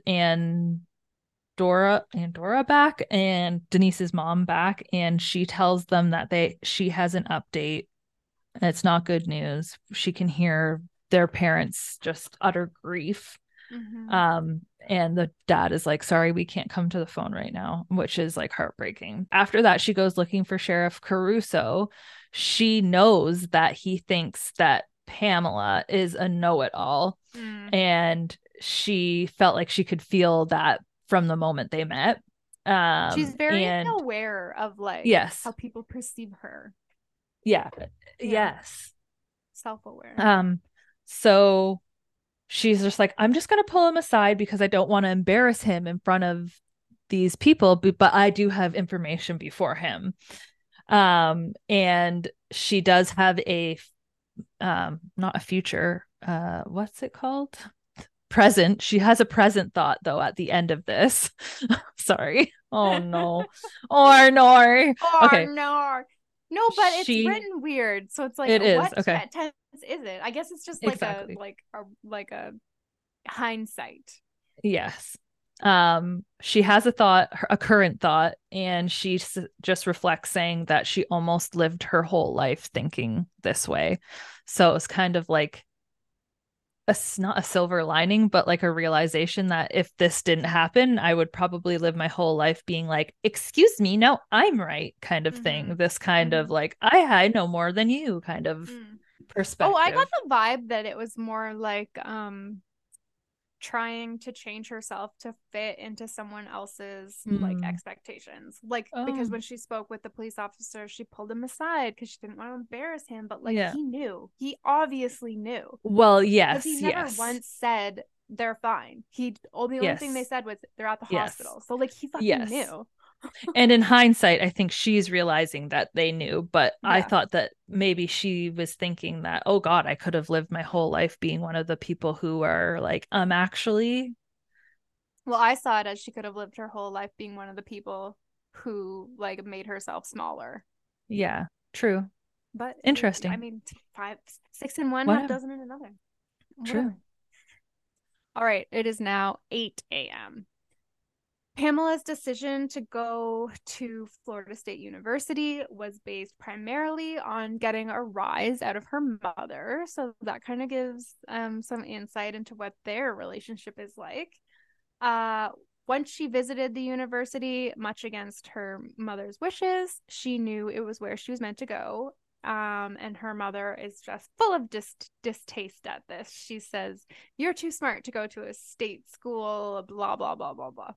Andorra, Andorra back and Denise's mom back. And she tells them that they she has an update. It's not good news. She can hear their parents just utter grief. Mm-hmm. Um, and the dad is like, sorry, we can't come to the phone right now, which is like heartbreaking. After that, she goes looking for Sheriff Caruso. She knows that he thinks that Pamela is a know-it-all. Mm. And she felt like she could feel that from the moment they met. Um, She's very and, aware of like yes. how people perceive her. Yeah. yeah. Yes. Self-aware. Um, so she's just like, I'm just going to pull him aside because I don't want to embarrass him in front of these people, but, but I do have information before him. Um, and she does have a, um, not a future, uh, what's it called? Present. She has a present thought though at the end of this. Sorry. Oh no. Or no. Okay. no. No, but it's she, written weird, so it's like it is. What okay. tense is it? I guess it's just like exactly. a like a like a hindsight. Yes. Um, she has a thought, a current thought, and she s- just reflects saying that she almost lived her whole life thinking this way. So it's kind of like a not a silver lining, but like a realization that if this didn't happen, I would probably live my whole life being like, excuse me, no, I'm right kind of mm-hmm. thing. This kind mm-hmm. of like, I, I know more than you kind of mm. perspective. Oh, I got the vibe that it was more like um trying to change herself to fit into someone else's Mm. like expectations. Like Oh. because when she spoke with the police officer, she pulled him aside because she didn't want to embarrass him. But like Yeah. he knew, he obviously knew Well, because yes, he never yes. once said they're fine. He only only thing they Yes. said was they're at the Yes. hospital. So like he fucking Yes. knew. And in hindsight, I think she's realizing that they knew, but I Yeah. thought that maybe she was thinking that, oh God, I could have lived my whole life being one of the people who are like, I'm actually. Well, I saw it as she could have lived her whole life being one of the people who like made herself smaller. Yeah, true. But Interesting. I mean, five, six in one, half Whatever. dozen in another. True. Whatever. All right, it is now eight a.m. Pamela's decision to go to Florida State University was based primarily on getting a rise out of her mother. So that kind of gives um, some insight into what their relationship is like. Uh, once she visited the university, much against her mother's wishes, she knew it was where she was meant to go. Um, and her mother is just full of dis- distaste at this. She says, "You're too smart to go to a state school, blah, blah, blah, blah, blah."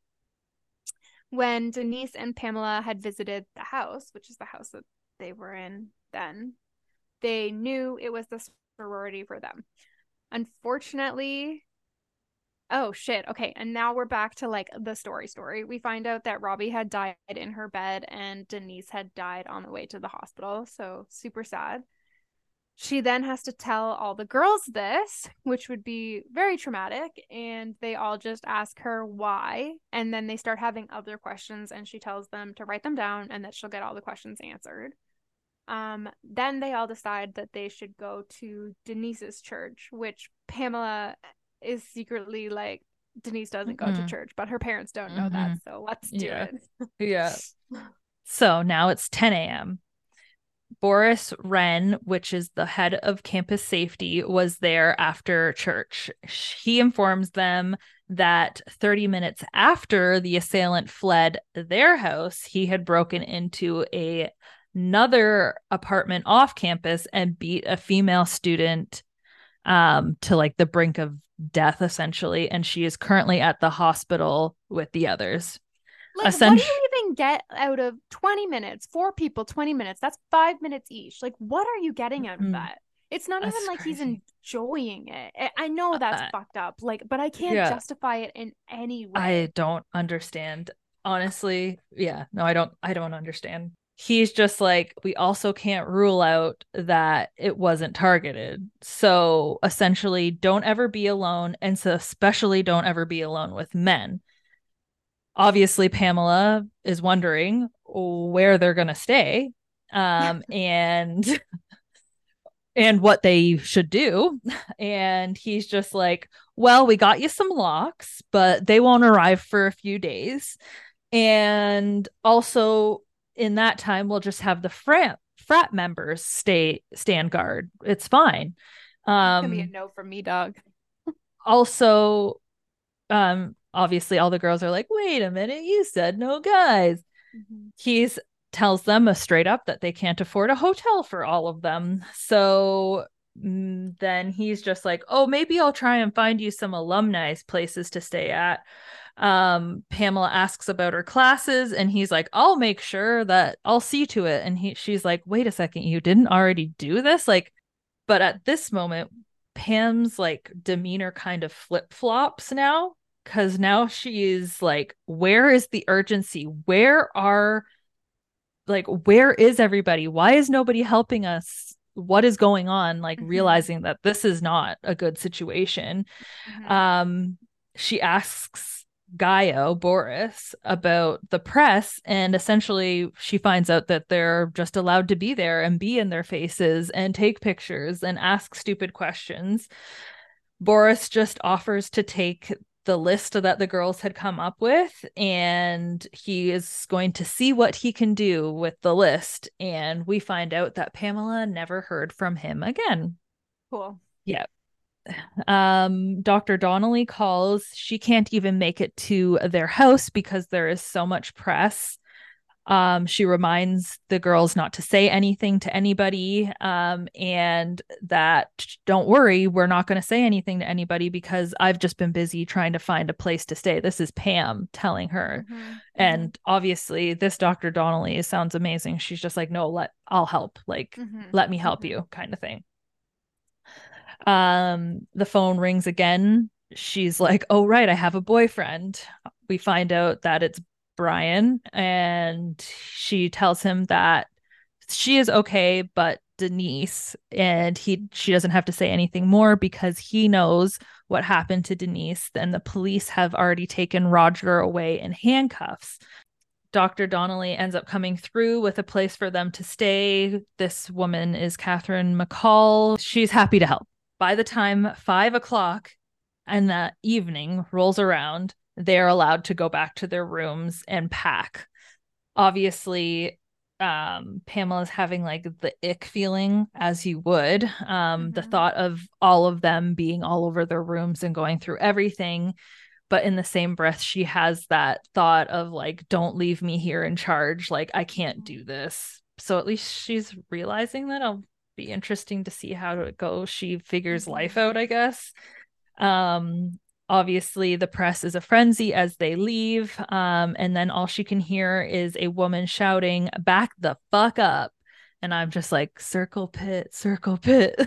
When Denise and Pamela had visited the house, which is the house that they were in then, they knew it was the sorority for them. Unfortunately, oh shit, okay, and now we're back to like the story story. We find out that Robbie had died in her bed and Denise had died on the way to the hospital, so super sad. She then has to tell all the girls this, which would be very traumatic, and they all just ask her why, and then they start having other questions, and she tells them to write them down and that she'll get all the questions answered. Um, then they all decide that they should go to Denise's church, which Pamela is secretly like, Denise doesn't go to Mhm. church, but her parents don't know that, Mhm. so let's do Yeah. it. Yeah. So now it's ten a.m. Boris Wren, which is the head of campus safety, was there after church. He informs them that thirty minutes after the assailant fled their house, he had broken into a, another apartment off campus and beat a female student um, to like the brink of death, essentially. And she is currently at the hospital with the others. Like, Essen- what do you even get out of twenty minutes? Four people, twenty minutes. That's five minutes each. Like, what are you getting out of Mhm. that? It's not That's even like he's crazy. enjoying it. I- I know that's Uh, fucked up. Like, but I can't yeah. justify it in any way. I don't understand. Honestly, yeah, no, I don't I don't understand. He's just like, we also can't rule out that it wasn't targeted. So essentially, don't ever be alone, and so especially don't ever be alone with men. Obviously, Pamela is wondering where they're going to stay um, and and what they should do. And he's just like, well, we got you some locks, but they won't arrive for a few days. And also in that time, we'll just have the frat frat members stay stand guard. It's fine. It's gonna be a Um, no from me, dog. also, um, obviously all the girls are like, wait a minute, you said no guys. Mhm. He's tells them a straight up that they can't afford a hotel for all of them. So mm, then he's just like, oh, maybe I'll try and find you some alumni's places to stay at. Um, Pamela asks about her classes and he's like, I'll make sure that I'll see to it. And he she's like, wait a second, you didn't already do this? Like, but at this moment, Pam's like demeanor kind of flip-flops now, because now she's like, where is the urgency? Where are like where is everybody? Why is nobody helping us? What is going on? Like Mhm. realizing that this is not a good situation. Mhm. Um, she asks Gaio, Boris, about the press, and essentially she finds out that they're just allowed to be there and be in their faces and take pictures and ask stupid questions. Boris just offers to take the list that the girls had come up with, and he is going to see what he can do with the list. And we find out that Pamela never heard from him again. Cool. Yeah. Um, Doctor Donnelly calls. She can't even make it to their house because there is so much press. Um, she reminds the girls not to say anything to anybody, um, and that don't worry, we're not going to say anything to anybody because I've just been busy trying to find a place to stay. This is Pam telling her. Mm-hmm. And mm-hmm. obviously this Doctor Donnelly sounds amazing. She's just like, no, let I'll help. Like, mm-hmm. let me help mm-hmm. you, kind of thing. Um, the phone rings again. She's like, oh, right, I have a boyfriend. We find out that it's Brian, and she tells him that she is okay, but Denise, and he she doesn't have to say anything more because he knows what happened to Denise, and the police have already taken Roger away in handcuffs. Doctor Donnelly ends up coming through with a place for them to stay. This woman is Catherine McCall. She's happy to help. By the time five o'clock in the evening rolls around, they're allowed to go back to their rooms and pack. Obviously, um, Pamela's having like the ick feeling, as you would. Um, mm-hmm. The thought of all of them being all over their rooms and going through everything. But in the same breath, she has that thought of like, don't leave me here in charge. Like, I can't do this. So at least she's realizing that. It'll be interesting to see how it goes. She figures mm-hmm. life out, I guess. Um, Obviously, the press is a frenzy as they leave. Um, and then all she can hear is a woman shouting, back the fuck up. And I'm just like, circle pit, circle pit.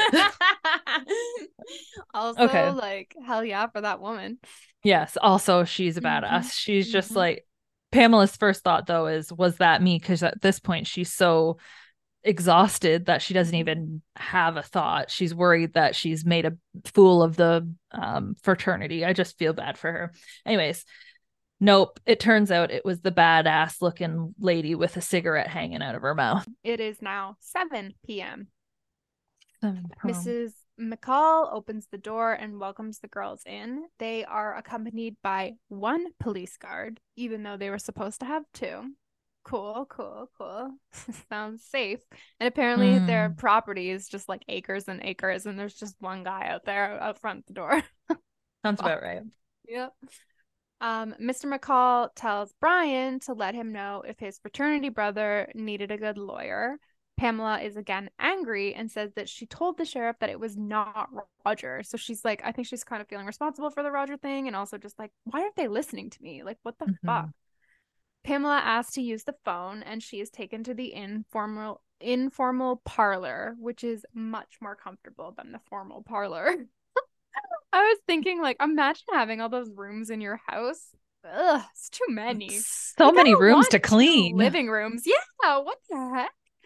Also, okay. Like, hell yeah for that woman. Yes. Also, she's a badass. Mm-hmm. She's just mm-hmm. like, Pamela's first thought, though, is, was that me? Because at this point, she's so exhausted that she doesn't even have a thought. She's worried that she's made a fool of the um, fraternity. I just feel bad for her. Anyways, nope. It turns out it was the badass looking lady with a cigarette hanging out of her mouth. It is now seven p.m. Missus McCall opens the door and welcomes the girls in. They are accompanied by one police guard, even though they were supposed to have two. Cool, cool, cool. Sounds safe. And apparently mm. their property is just like acres and acres, and there's just one guy out there out front the door. Sounds about right. Yep. Um, Mister McCall tells Brian to let him know if his fraternity brother needed a good lawyer. Pamela is again angry and says that she told the sheriff that it was not Roger. So she's like, I think she's kind of feeling responsible for the Roger thing, and also just like, why aren't they listening to me? Like, what the mm-hmm. fuck? Pamela asks to use the phone, and she is taken to the informal informal parlor, which is much more comfortable than the formal parlor. I was thinking, like, imagine having all those rooms in your house. Ugh, it's too many. So like, many rooms to clean. Living rooms. Yeah, what the heck?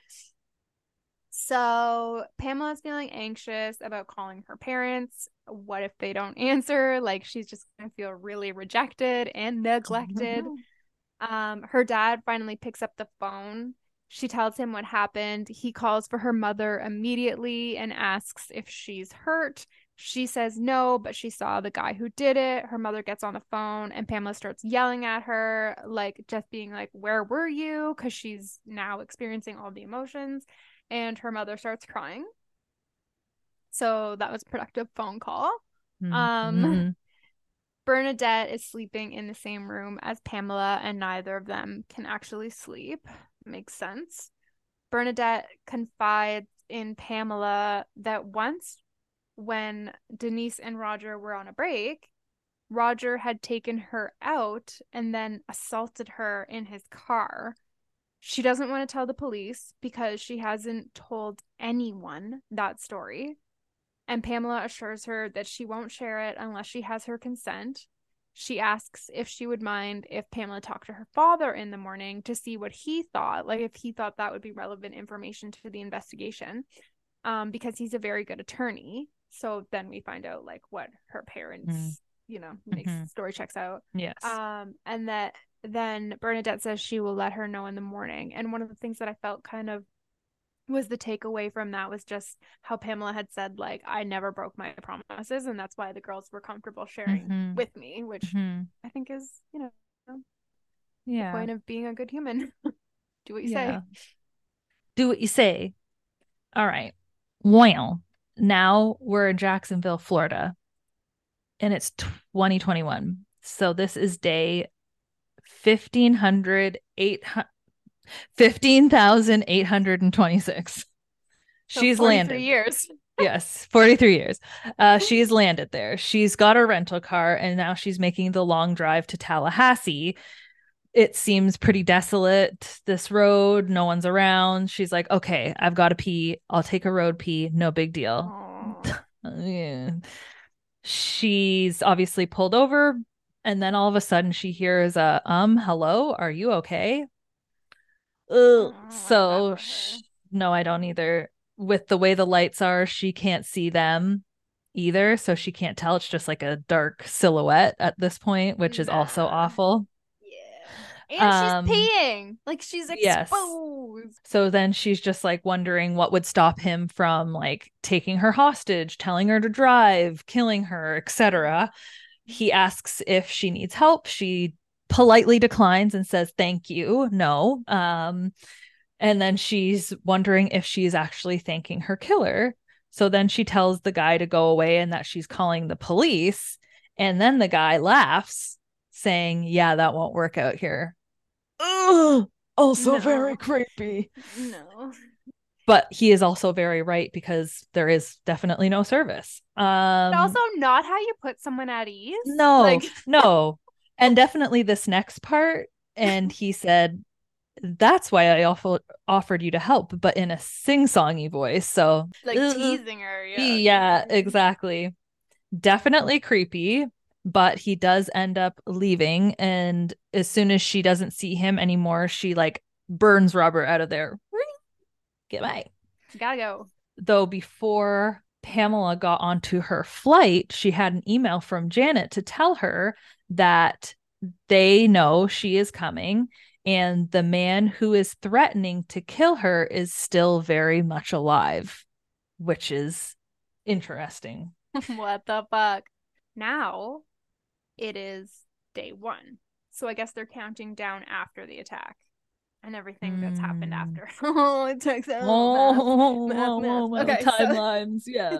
So Pamela's feeling anxious about calling her parents. What if they don't answer? Like, she's just going to feel really rejected and neglected. Oh, Um, her dad finally picks up the phone. She tells him what happened. He calls for her mother immediately and asks if she's hurt. She says no, but she saw the guy who did it. Her mother gets on the phone and Pamela starts yelling at her, like just being like, where were you? Because she's now experiencing all the emotions. And her mother starts crying. So that was a productive phone call. Mm-hmm. Um. Bernadette is sleeping in the same room as Pamela, and neither of them can actually sleep. Makes sense. Bernadette confides in Pamela that once when Denise and Roger were on a break, Roger had taken her out and then assaulted her in his car. She doesn't want to tell the police because she hasn't told anyone that story. And Pamela assures her that she won't share it unless she has her consent. She asks if she would mind if Pamela talked to her father in the morning to see what he thought, like if he thought that would be relevant information to the investigation, um, because he's a very good attorney. So then we find out like what her parents, mm. you know, makes mm-hmm. story checks out. Yes. Um, and that then Bernadette says she will let her know in the morning. And one of the things that I felt kind of was the takeaway from that was just how Pamela had said, like, I never broke my promises, and that's why the girls were comfortable sharing mm-hmm. with me, which mm-hmm. I think is, you know, yeah, the point of being a good human. Do what you yeah. say. Do what you say. All right. Well, now we're in Jacksonville, Florida, and it's twenty twenty-one. So this is day fifteen hundred, eight hundred, fifteen thousand eight hundred twenty-six. So She's forty-three landed. years. Yes, forty-three years. Uh, she's landed there. She's got a rental car, and now she's making the long drive to Tallahassee. It seems pretty desolate, this road. No one's around. She's like, okay, I've got to pee. I'll take a road pee. No big deal. Aw. Yeah. She's obviously pulled over, and then all of a sudden she hears a, um, hello, are you okay? Ugh. Oh, I love So, that for sh- her. no, I don't either. With the way the lights are, she can't see them either. So she can't tell. It's just like a dark silhouette at this point, which is also Nah. awful. Yeah. And Um, she's peeing. Like she's yes. exposed. So then she's just like wondering what would stop him from like taking her hostage, telling her to drive, killing her, et cetera. He asks if she needs help. She politely declines and says, thank you. No. Um, and then she's wondering if she's actually thanking her killer. So then she tells the guy to go away and that she's calling the police. And then the guy laughs, saying, yeah, that won't work out here. Ugh, also No. very creepy. No. But he is also very right because there is definitely no service. Um, But also not how you put someone at ease. no, Like, no. And definitely this next part. And he said, that's why I offer- offered you to help, but in a sing-songy voice. So, like ugh. teasing her. Yeah. Yeah, exactly. Definitely creepy, but he does end up leaving. And as soon as she doesn't see him anymore, she like burns Robert out of there. Goodbye. Gotta go. Though before Pamela got onto her flight, she had an email from Janet to tell her that they know she is coming and the man who is threatening to kill her is still very much alive, which is interesting. What the fuck? Now it is day one. So I guess they're counting down after the attack and everything that's happened Mm. after. Oh, it takes a Oh, math, wow, math. wow, wow. Okay, so- Timelines, yeah.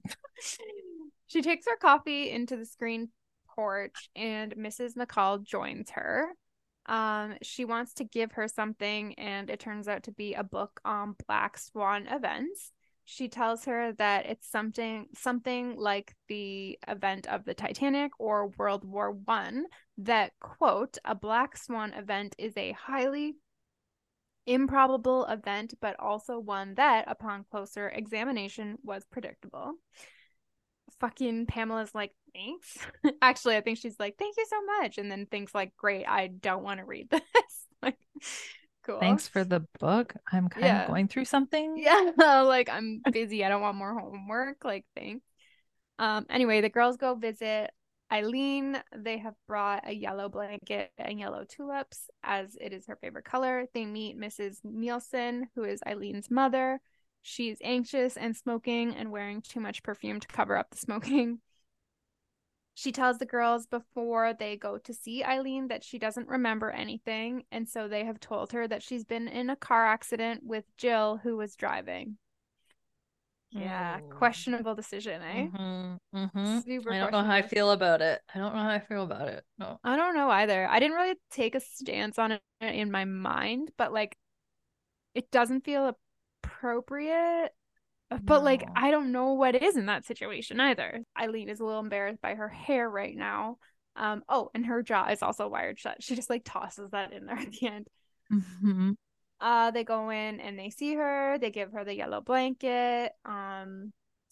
She takes her coffee into the screen porch and Missus McCall joins her. Um, she wants to give her something, and it turns out to be a book on Black Swan events. She tells her that it's something something like the event of the Titanic or World War One. That, quote, a Black Swan event is a highly improbable event, but also one that, upon closer examination, was predictable. Fucking Pamela's like, thanks. Actually, I think she's like, thank you so much. And then thinks like, great, I don't want to read this. Like, cool. Thanks for the book. I'm kind Yeah. of going through something. Yeah, like I'm busy. I don't want more homework. Like, thanks. Um, anyway, the girls go visit Eileen. They have brought a yellow blanket and yellow tulips, as it is her favorite color. They meet Missus Nielsen, who is Eileen's mother. She's anxious and smoking and wearing too much perfume to cover up the smoking. She tells the girls before they go to see Eileen that she doesn't remember anything, and so they have told her that she's been in a car accident with Jill, who was driving. Yeah, Oh. questionable decision, eh? Mm-hmm, mm-hmm. Super I don't know how I questionable. feel about it. I don't know how I feel about it. No. I don't know either. I didn't really take a stance on it in my mind, but like it doesn't feel appropriate. But like No. I don't know what it is in that situation either. Eileen is a little embarrassed by her hair right now. Um, oh, and her jaw is also wired shut. She just like tosses that in there at the end. Mm-hmm. Uh, they go in and they see her. They give her the yellow blanket. Um,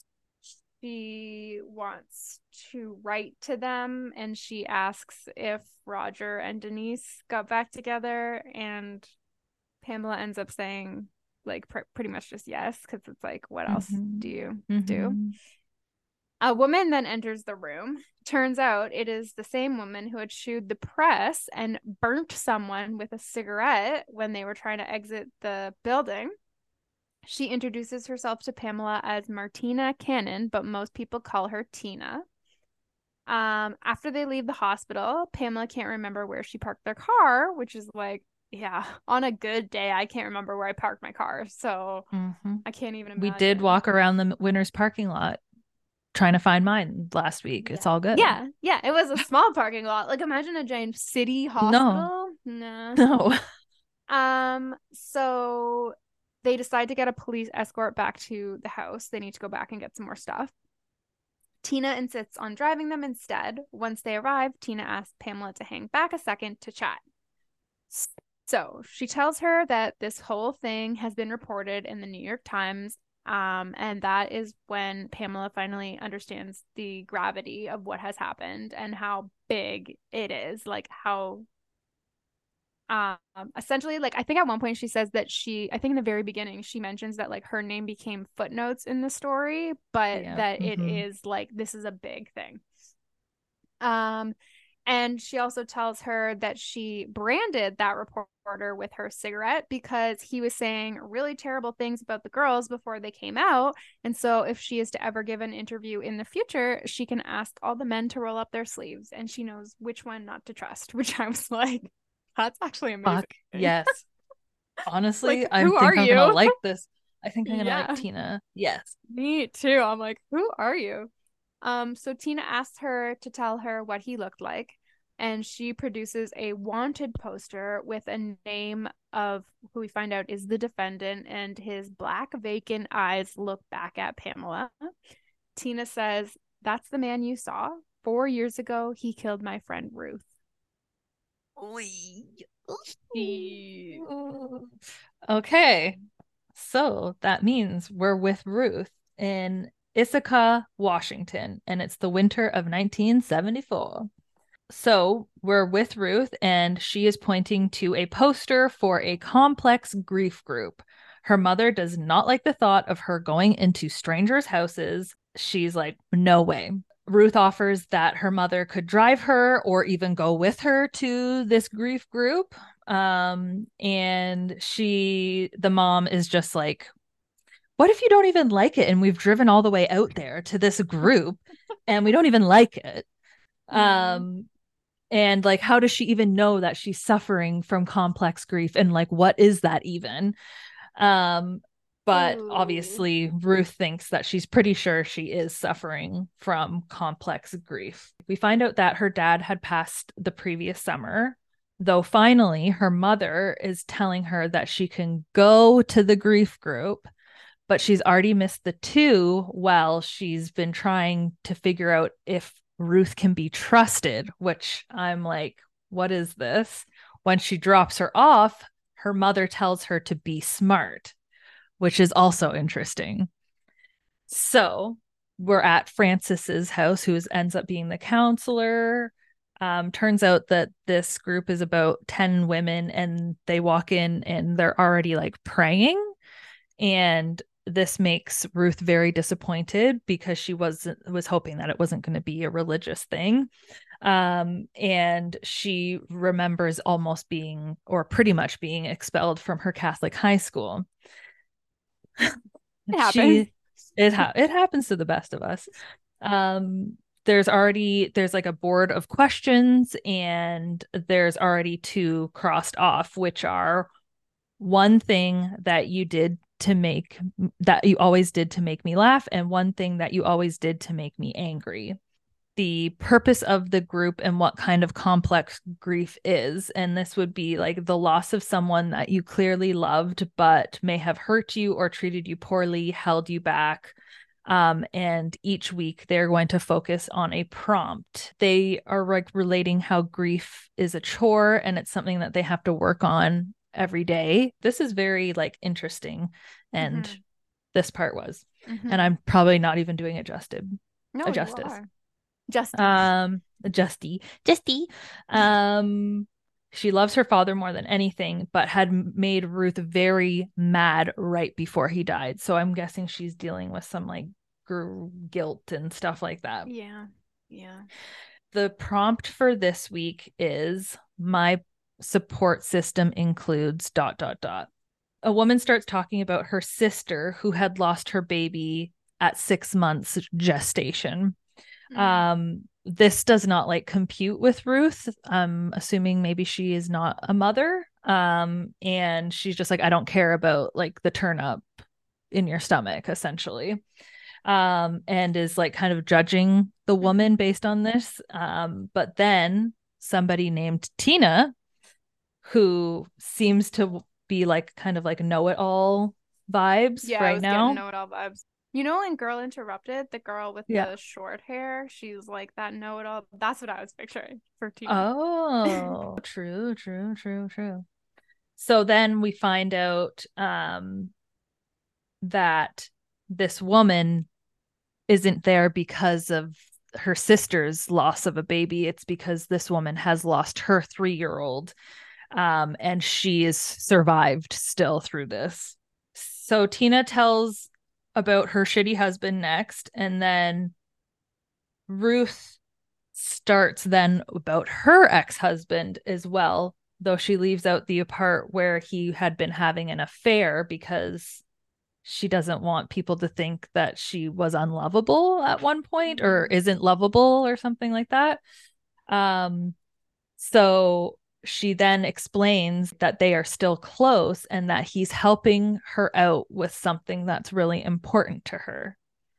she wants to write to them, and she asks if Roger and Denise got back together. And Pamela ends up saying, like, pr- pretty much just yes, because it's like, what else Mhm. do you Mm-hmm. do? A woman then enters the room. Turns out it is the same woman who had shooed the press and burnt someone with a cigarette when they were trying to exit the building. She introduces herself to Pamela as Martina Cannon, but most people call her Tina. Um, after they leave the hospital, Pamela can't remember where she parked their car, which is like, yeah, on a good day, I can't remember where I parked my car. So Mm-hmm. I can't even imagine. We did walk around the Winners parking lot trying to find mine last week. It's all good. Yeah, yeah, it was a small parking lot. Like, imagine a giant city hospital. No. No. Um, so they decide to get a police escort back to the house. They need to go back and get some more stuff. Tina insists on driving them instead. Once they arrive, Tina asks Pamela to hang back a second to chat. So she tells her that this whole thing has been reported in the New York Times. Um, and that is when Pamela finally understands the gravity of what has happened and how big it is, like how um essentially, like I think at one point she says that she I think in the very beginning she mentions that like her name became footnotes in the story, but Yeah. that it Mhm. is like this is a big thing. Um and she also tells her that she branded that reporter with her cigarette because he was saying really terrible things about the girls before they came out. And so if she is to ever give an interview in the future, she can ask all the men to roll up their sleeves and she knows which one not to trust, which I was like, that's actually amazing. Fuck yes. Honestly, Like, I who think are I'm gonna you? like this. I think I'm gonna Yeah. like Tina. Yes. Me too. I'm like, who are you? Um, so Tina asks her to tell her what he looked like, and she produces a wanted poster with a name of who we find out is the defendant, and his black vacant eyes look back at Pamela. Tina says, "That's the man you saw. Four years ago, he killed my friend Ruth." She- Okay. So that means we're with Ruth in Ithaca, Washington, and it's the winter of nineteen seventy-four. So we're with Ruth, and she is pointing to a poster for a complex grief group. Her mother does not like the thought of her going into strangers' houses. She's like, no way. Ruth offers that her mother could drive her or even go with her to this grief group. Um, and she, the mom is just like, what if you don't even like it? And we've driven all the way out there to this group and we don't even like it. Yeah. Um, and like, how does she even know that she's suffering from complex grief? And like, what is that even? Um, but Ooh. obviously, Ruth thinks that she's pretty sure she is suffering from complex grief. We find out that her dad had passed the previous summer, though finally, her mother is telling her that she can go to the grief group, but she's already missed the two while she's been trying to figure out if Ruth can be trusted, which I'm like, what is this? When she drops her off, her mother tells her to be smart, which is also interesting. So we're at Francis's house, who ends up being the counselor. Um, turns out that this group is about ten women, and they walk in and they're already like praying. And this makes Ruth very disappointed because she was was hoping that it wasn't going to be a religious thing. Um, and she remembers almost being, or pretty much being, expelled from her Catholic high school. It happens. She, it, ha- it happens to the best of us. Um, there's already, there's like a board of questions, and there's already two crossed off, which are one thing that you did to make, that you always did to make me laugh, and one thing that you always did to make me angry. The purpose of the group and what kind of complex grief is. And this would be like the loss of someone that you clearly loved, but may have hurt you or treated you poorly, held you back. Um, and each week they're going to focus on a prompt. They are like relating how grief is a chore and it's something that they have to work on every day. This is very like interesting. And Mhm. this part was, Mhm. and I'm probably not even doing it justice. No, you justice. are. Justy. Um, Justy, Justy. Um, she loves her father more than anything, but had made Ruth very mad right before he died. So I'm guessing she's dealing with some like gr- guilt and stuff like that. Yeah. Yeah. The prompt for this week is my support system includes dot dot dot. A woman starts talking about her sister who had lost her baby at six months gestation. Mm. Um, this does not like compute with Ruth. I'm assuming maybe she is not a mother. Um, and she's just like, I don't care about like the turn up in your stomach, essentially. Um, and is like kind of judging the woman based on this. Um, but then somebody named Tina, who seems to be like kind of like know-it-all vibes Yeah, I right was now. getting know-it-all vibes. You know, in Girl Interrupted, the girl with Yeah. the short hair, she's like that know-it-all. That's what I was picturing for Tina. Oh, true, true, true, true. So then we find out um, that this woman isn't there because of her sister's loss of a baby. It's because this woman has lost her three-year-old, um, and she is survived still through this. So Tina tells about her shitty husband next, and then Ruth starts then about her ex-husband as well, though she leaves out the part where he had been having an affair because she doesn't want people to think that she was unlovable at one point or isn't lovable or something like that. Um, so she then explains that they are still close and that he's helping her out with something that's really important to her.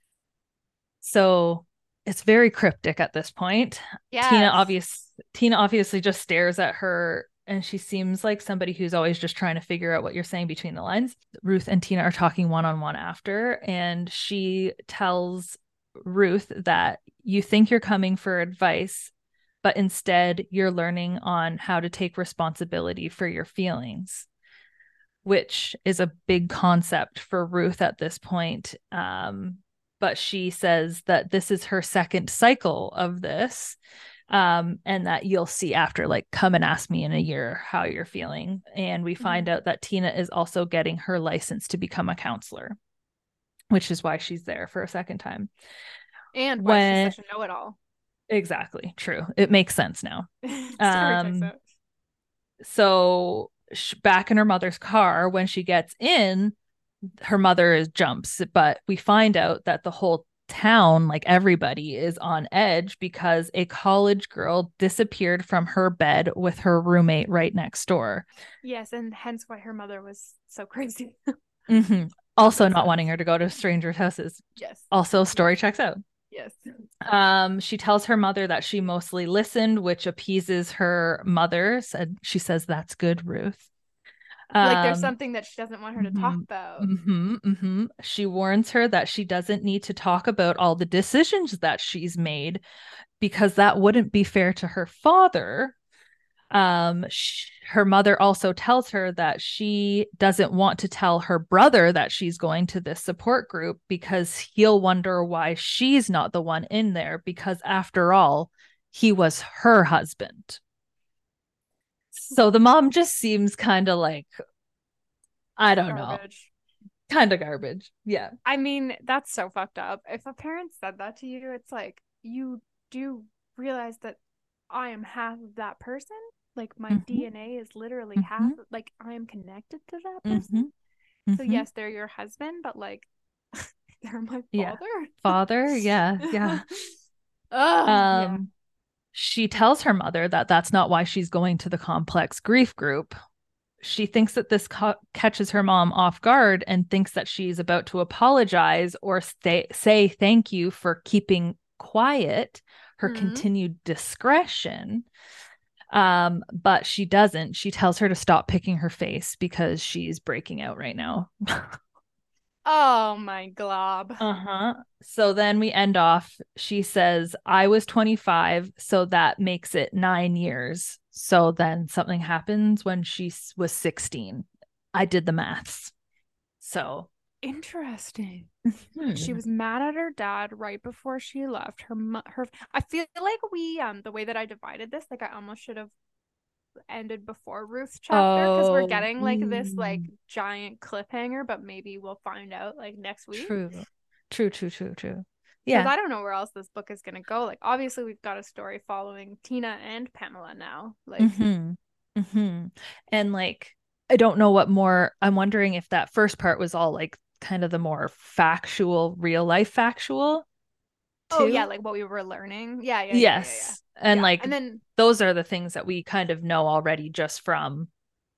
So it's very cryptic at this point. Yes. Tina obvious Tina obviously just stares at her, and she seems like somebody who's always just trying to figure out what you're saying between the lines. Ruth and Tina are talking one-on-one after, and she tells Ruth that you think you're coming for advice, but instead you're learning on how to take responsibility for your feelings, which is a big concept for Ruth at this point. Um, but she says that this is her second cycle of this, um, and that you'll see after, like, come and ask me in a year how you're feeling. And we find Mhm. out that Tina is also getting her license to become a counselor, which is why she's there for a second time. And why When she's such a know-it-all. exactly true. It makes sense now. Story Um, checks out. So sh- back in her mother's car, when she gets in, her mother is jumps, but we find out that the whole town, like everybody, is on edge because a college girl disappeared from her bed with her roommate right next door. Yes, and hence why her mother was so crazy. Mm-hmm. Also makes not sense. wanting her to go to strangers' houses. Yes. Also, story checks out. Yes. Um, she tells her mother that she mostly listened, which appeases her mother. Said she says that's good, Ruth. Like there's Um, something that she doesn't want her to talk mhm, about. Mm-hmm, mm-hmm. She warns her that she doesn't need to talk about all the decisions that she's made because that wouldn't be fair to her father. Um, sh- her mother also tells her that she doesn't want to tell her brother that she's going to this support group because he'll wonder why she's not the one in there, because after all, he was her husband. So the mom just seems kind of like, I don't Garbage. know, kind of garbage. Yeah. I mean, that's so fucked up. If a parent said that to you, it's like, you do realize that I am half of that person. Like my Mhm. D N A is literally Mhm. half, like I am connected to that Mhm. person. So Mhm. yes, they're your husband, but like they're my Yeah. father. Father, yeah, yeah. Oh, yeah. Um, she tells her mother that that's not why she's going to the complex grief group. She thinks that this ca- catches her mom off guard and thinks that she's about to apologize or stay- say thank you for keeping quiet, her Mhm. continued discretion. Um, but she doesn't. She tells her to stop picking her face because she's breaking out right now. Oh my glob. Uh-huh. So then we end off. She says, I was twenty-five, so that makes it nine years. So then something happens when she s- was sixteen. I did the maths. So Interesting. hmm. She was mad at her dad right before she left. Her mo- her I feel like we um the way that I divided this, like I almost should have ended before Ruth's chapter because we're Oh, getting like this like mm. giant cliffhanger, but maybe we'll find out like next week. True. True, true, true, true. Because Yeah. I don't know where else this book is gonna go. Like obviously we've got a story following Tina and Pamela now. Like Mm-hmm. Mm-hmm. And like, I don't know what more. I'm wondering if that first part was all like kind of the more factual, real life factual. oh Too. yeah, like what we were learning. Yeah, yeah, yeah, Yes. yeah, yeah. And Yeah. like And then those are the things that we kind of know already just from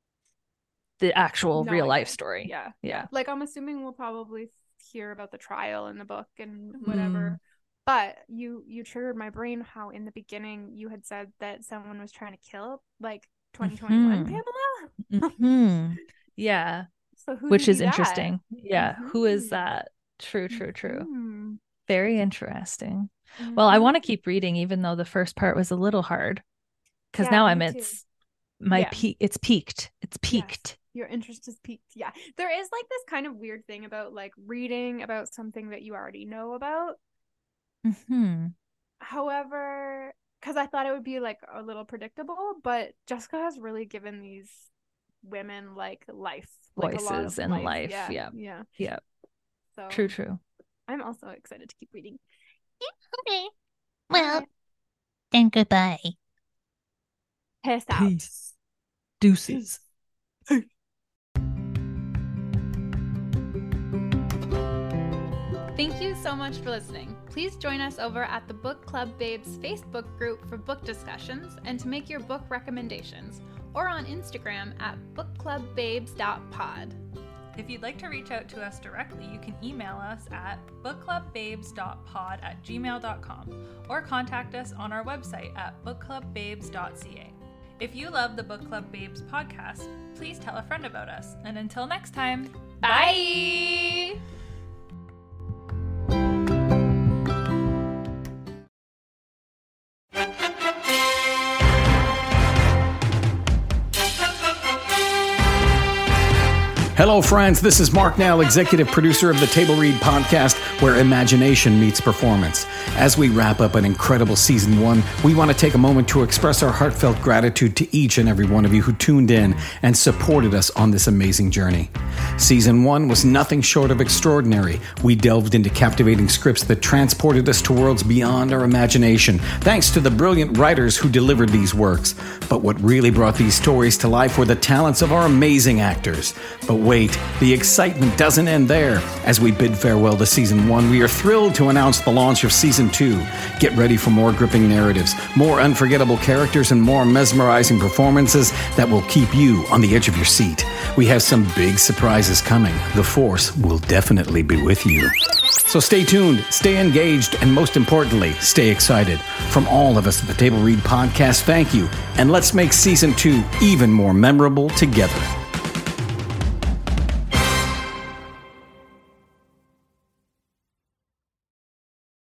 the actual real knowing life it. story. Yeah, Yeah. yeah. Like I'm assuming we'll probably hear about the trial in the book and Mm. whatever. But you you triggered my brain how in the beginning you had said that someone was trying to kill like twenty twenty-one Mhm. Pamela. Mhm. Yeah. So who Which do is that? interesting. Yeah. Who is Mhm. that? True, true, true. Mhm. Very interesting. Well, I Mhm. want to keep reading, even though the first part was a little hard. Because Yeah, now me I'm too. it's my Yeah. peak. It's peaked. It's Yes. peaked. Your interest is peaked. Yeah. There is like this kind of weird thing about like reading about something that you already know about. Hmm. However, because I thought it would be like a little predictable, but Jessica has really given these women like life, like a lot Voices of and life. life. Yeah. Yeah. Yeah. Yeah. So True, true. I'm also excited to keep reading. Okay. Well, Alright. then goodbye. Peace out. Peace. Deuces. Thank you so much for listening. Please join us over at the Book Club Babes Facebook group for book discussions and to make your book recommendations, or on Instagram at book club babes dot pod. If you'd like to reach out to us directly, you can email us at book club babes dot pod at gmail dot com or contact us on our website at book club babes dot c a. If you love the Book Club Babes podcast, please tell a friend about us. And until next time, Bye! Hello, friends. This is Mark Nell, executive producer of the Table Read podcast, where imagination meets performance. As we wrap up an incredible season one, we want to take a moment to express our heartfelt gratitude to each and every one of you who tuned in and supported us on this amazing journey. Season one was nothing short of extraordinary. We delved into captivating scripts that transported us to worlds beyond our imagination, thanks to the brilliant writers who delivered these works. But what really brought these stories to life were the talents of our amazing actors. But wait, the excitement doesn't end there. As we bid farewell to season one, we are thrilled to announce the launch of season two. Get ready for more gripping narratives, more unforgettable characters, and more mesmerizing performances that will keep you on the edge of your seat. We have some big surprises coming. The Force will definitely be with you. So stay tuned, stay engaged, and most importantly, stay excited. From all of us at the Table Read podcast, thank you, and let's make season two even more memorable together.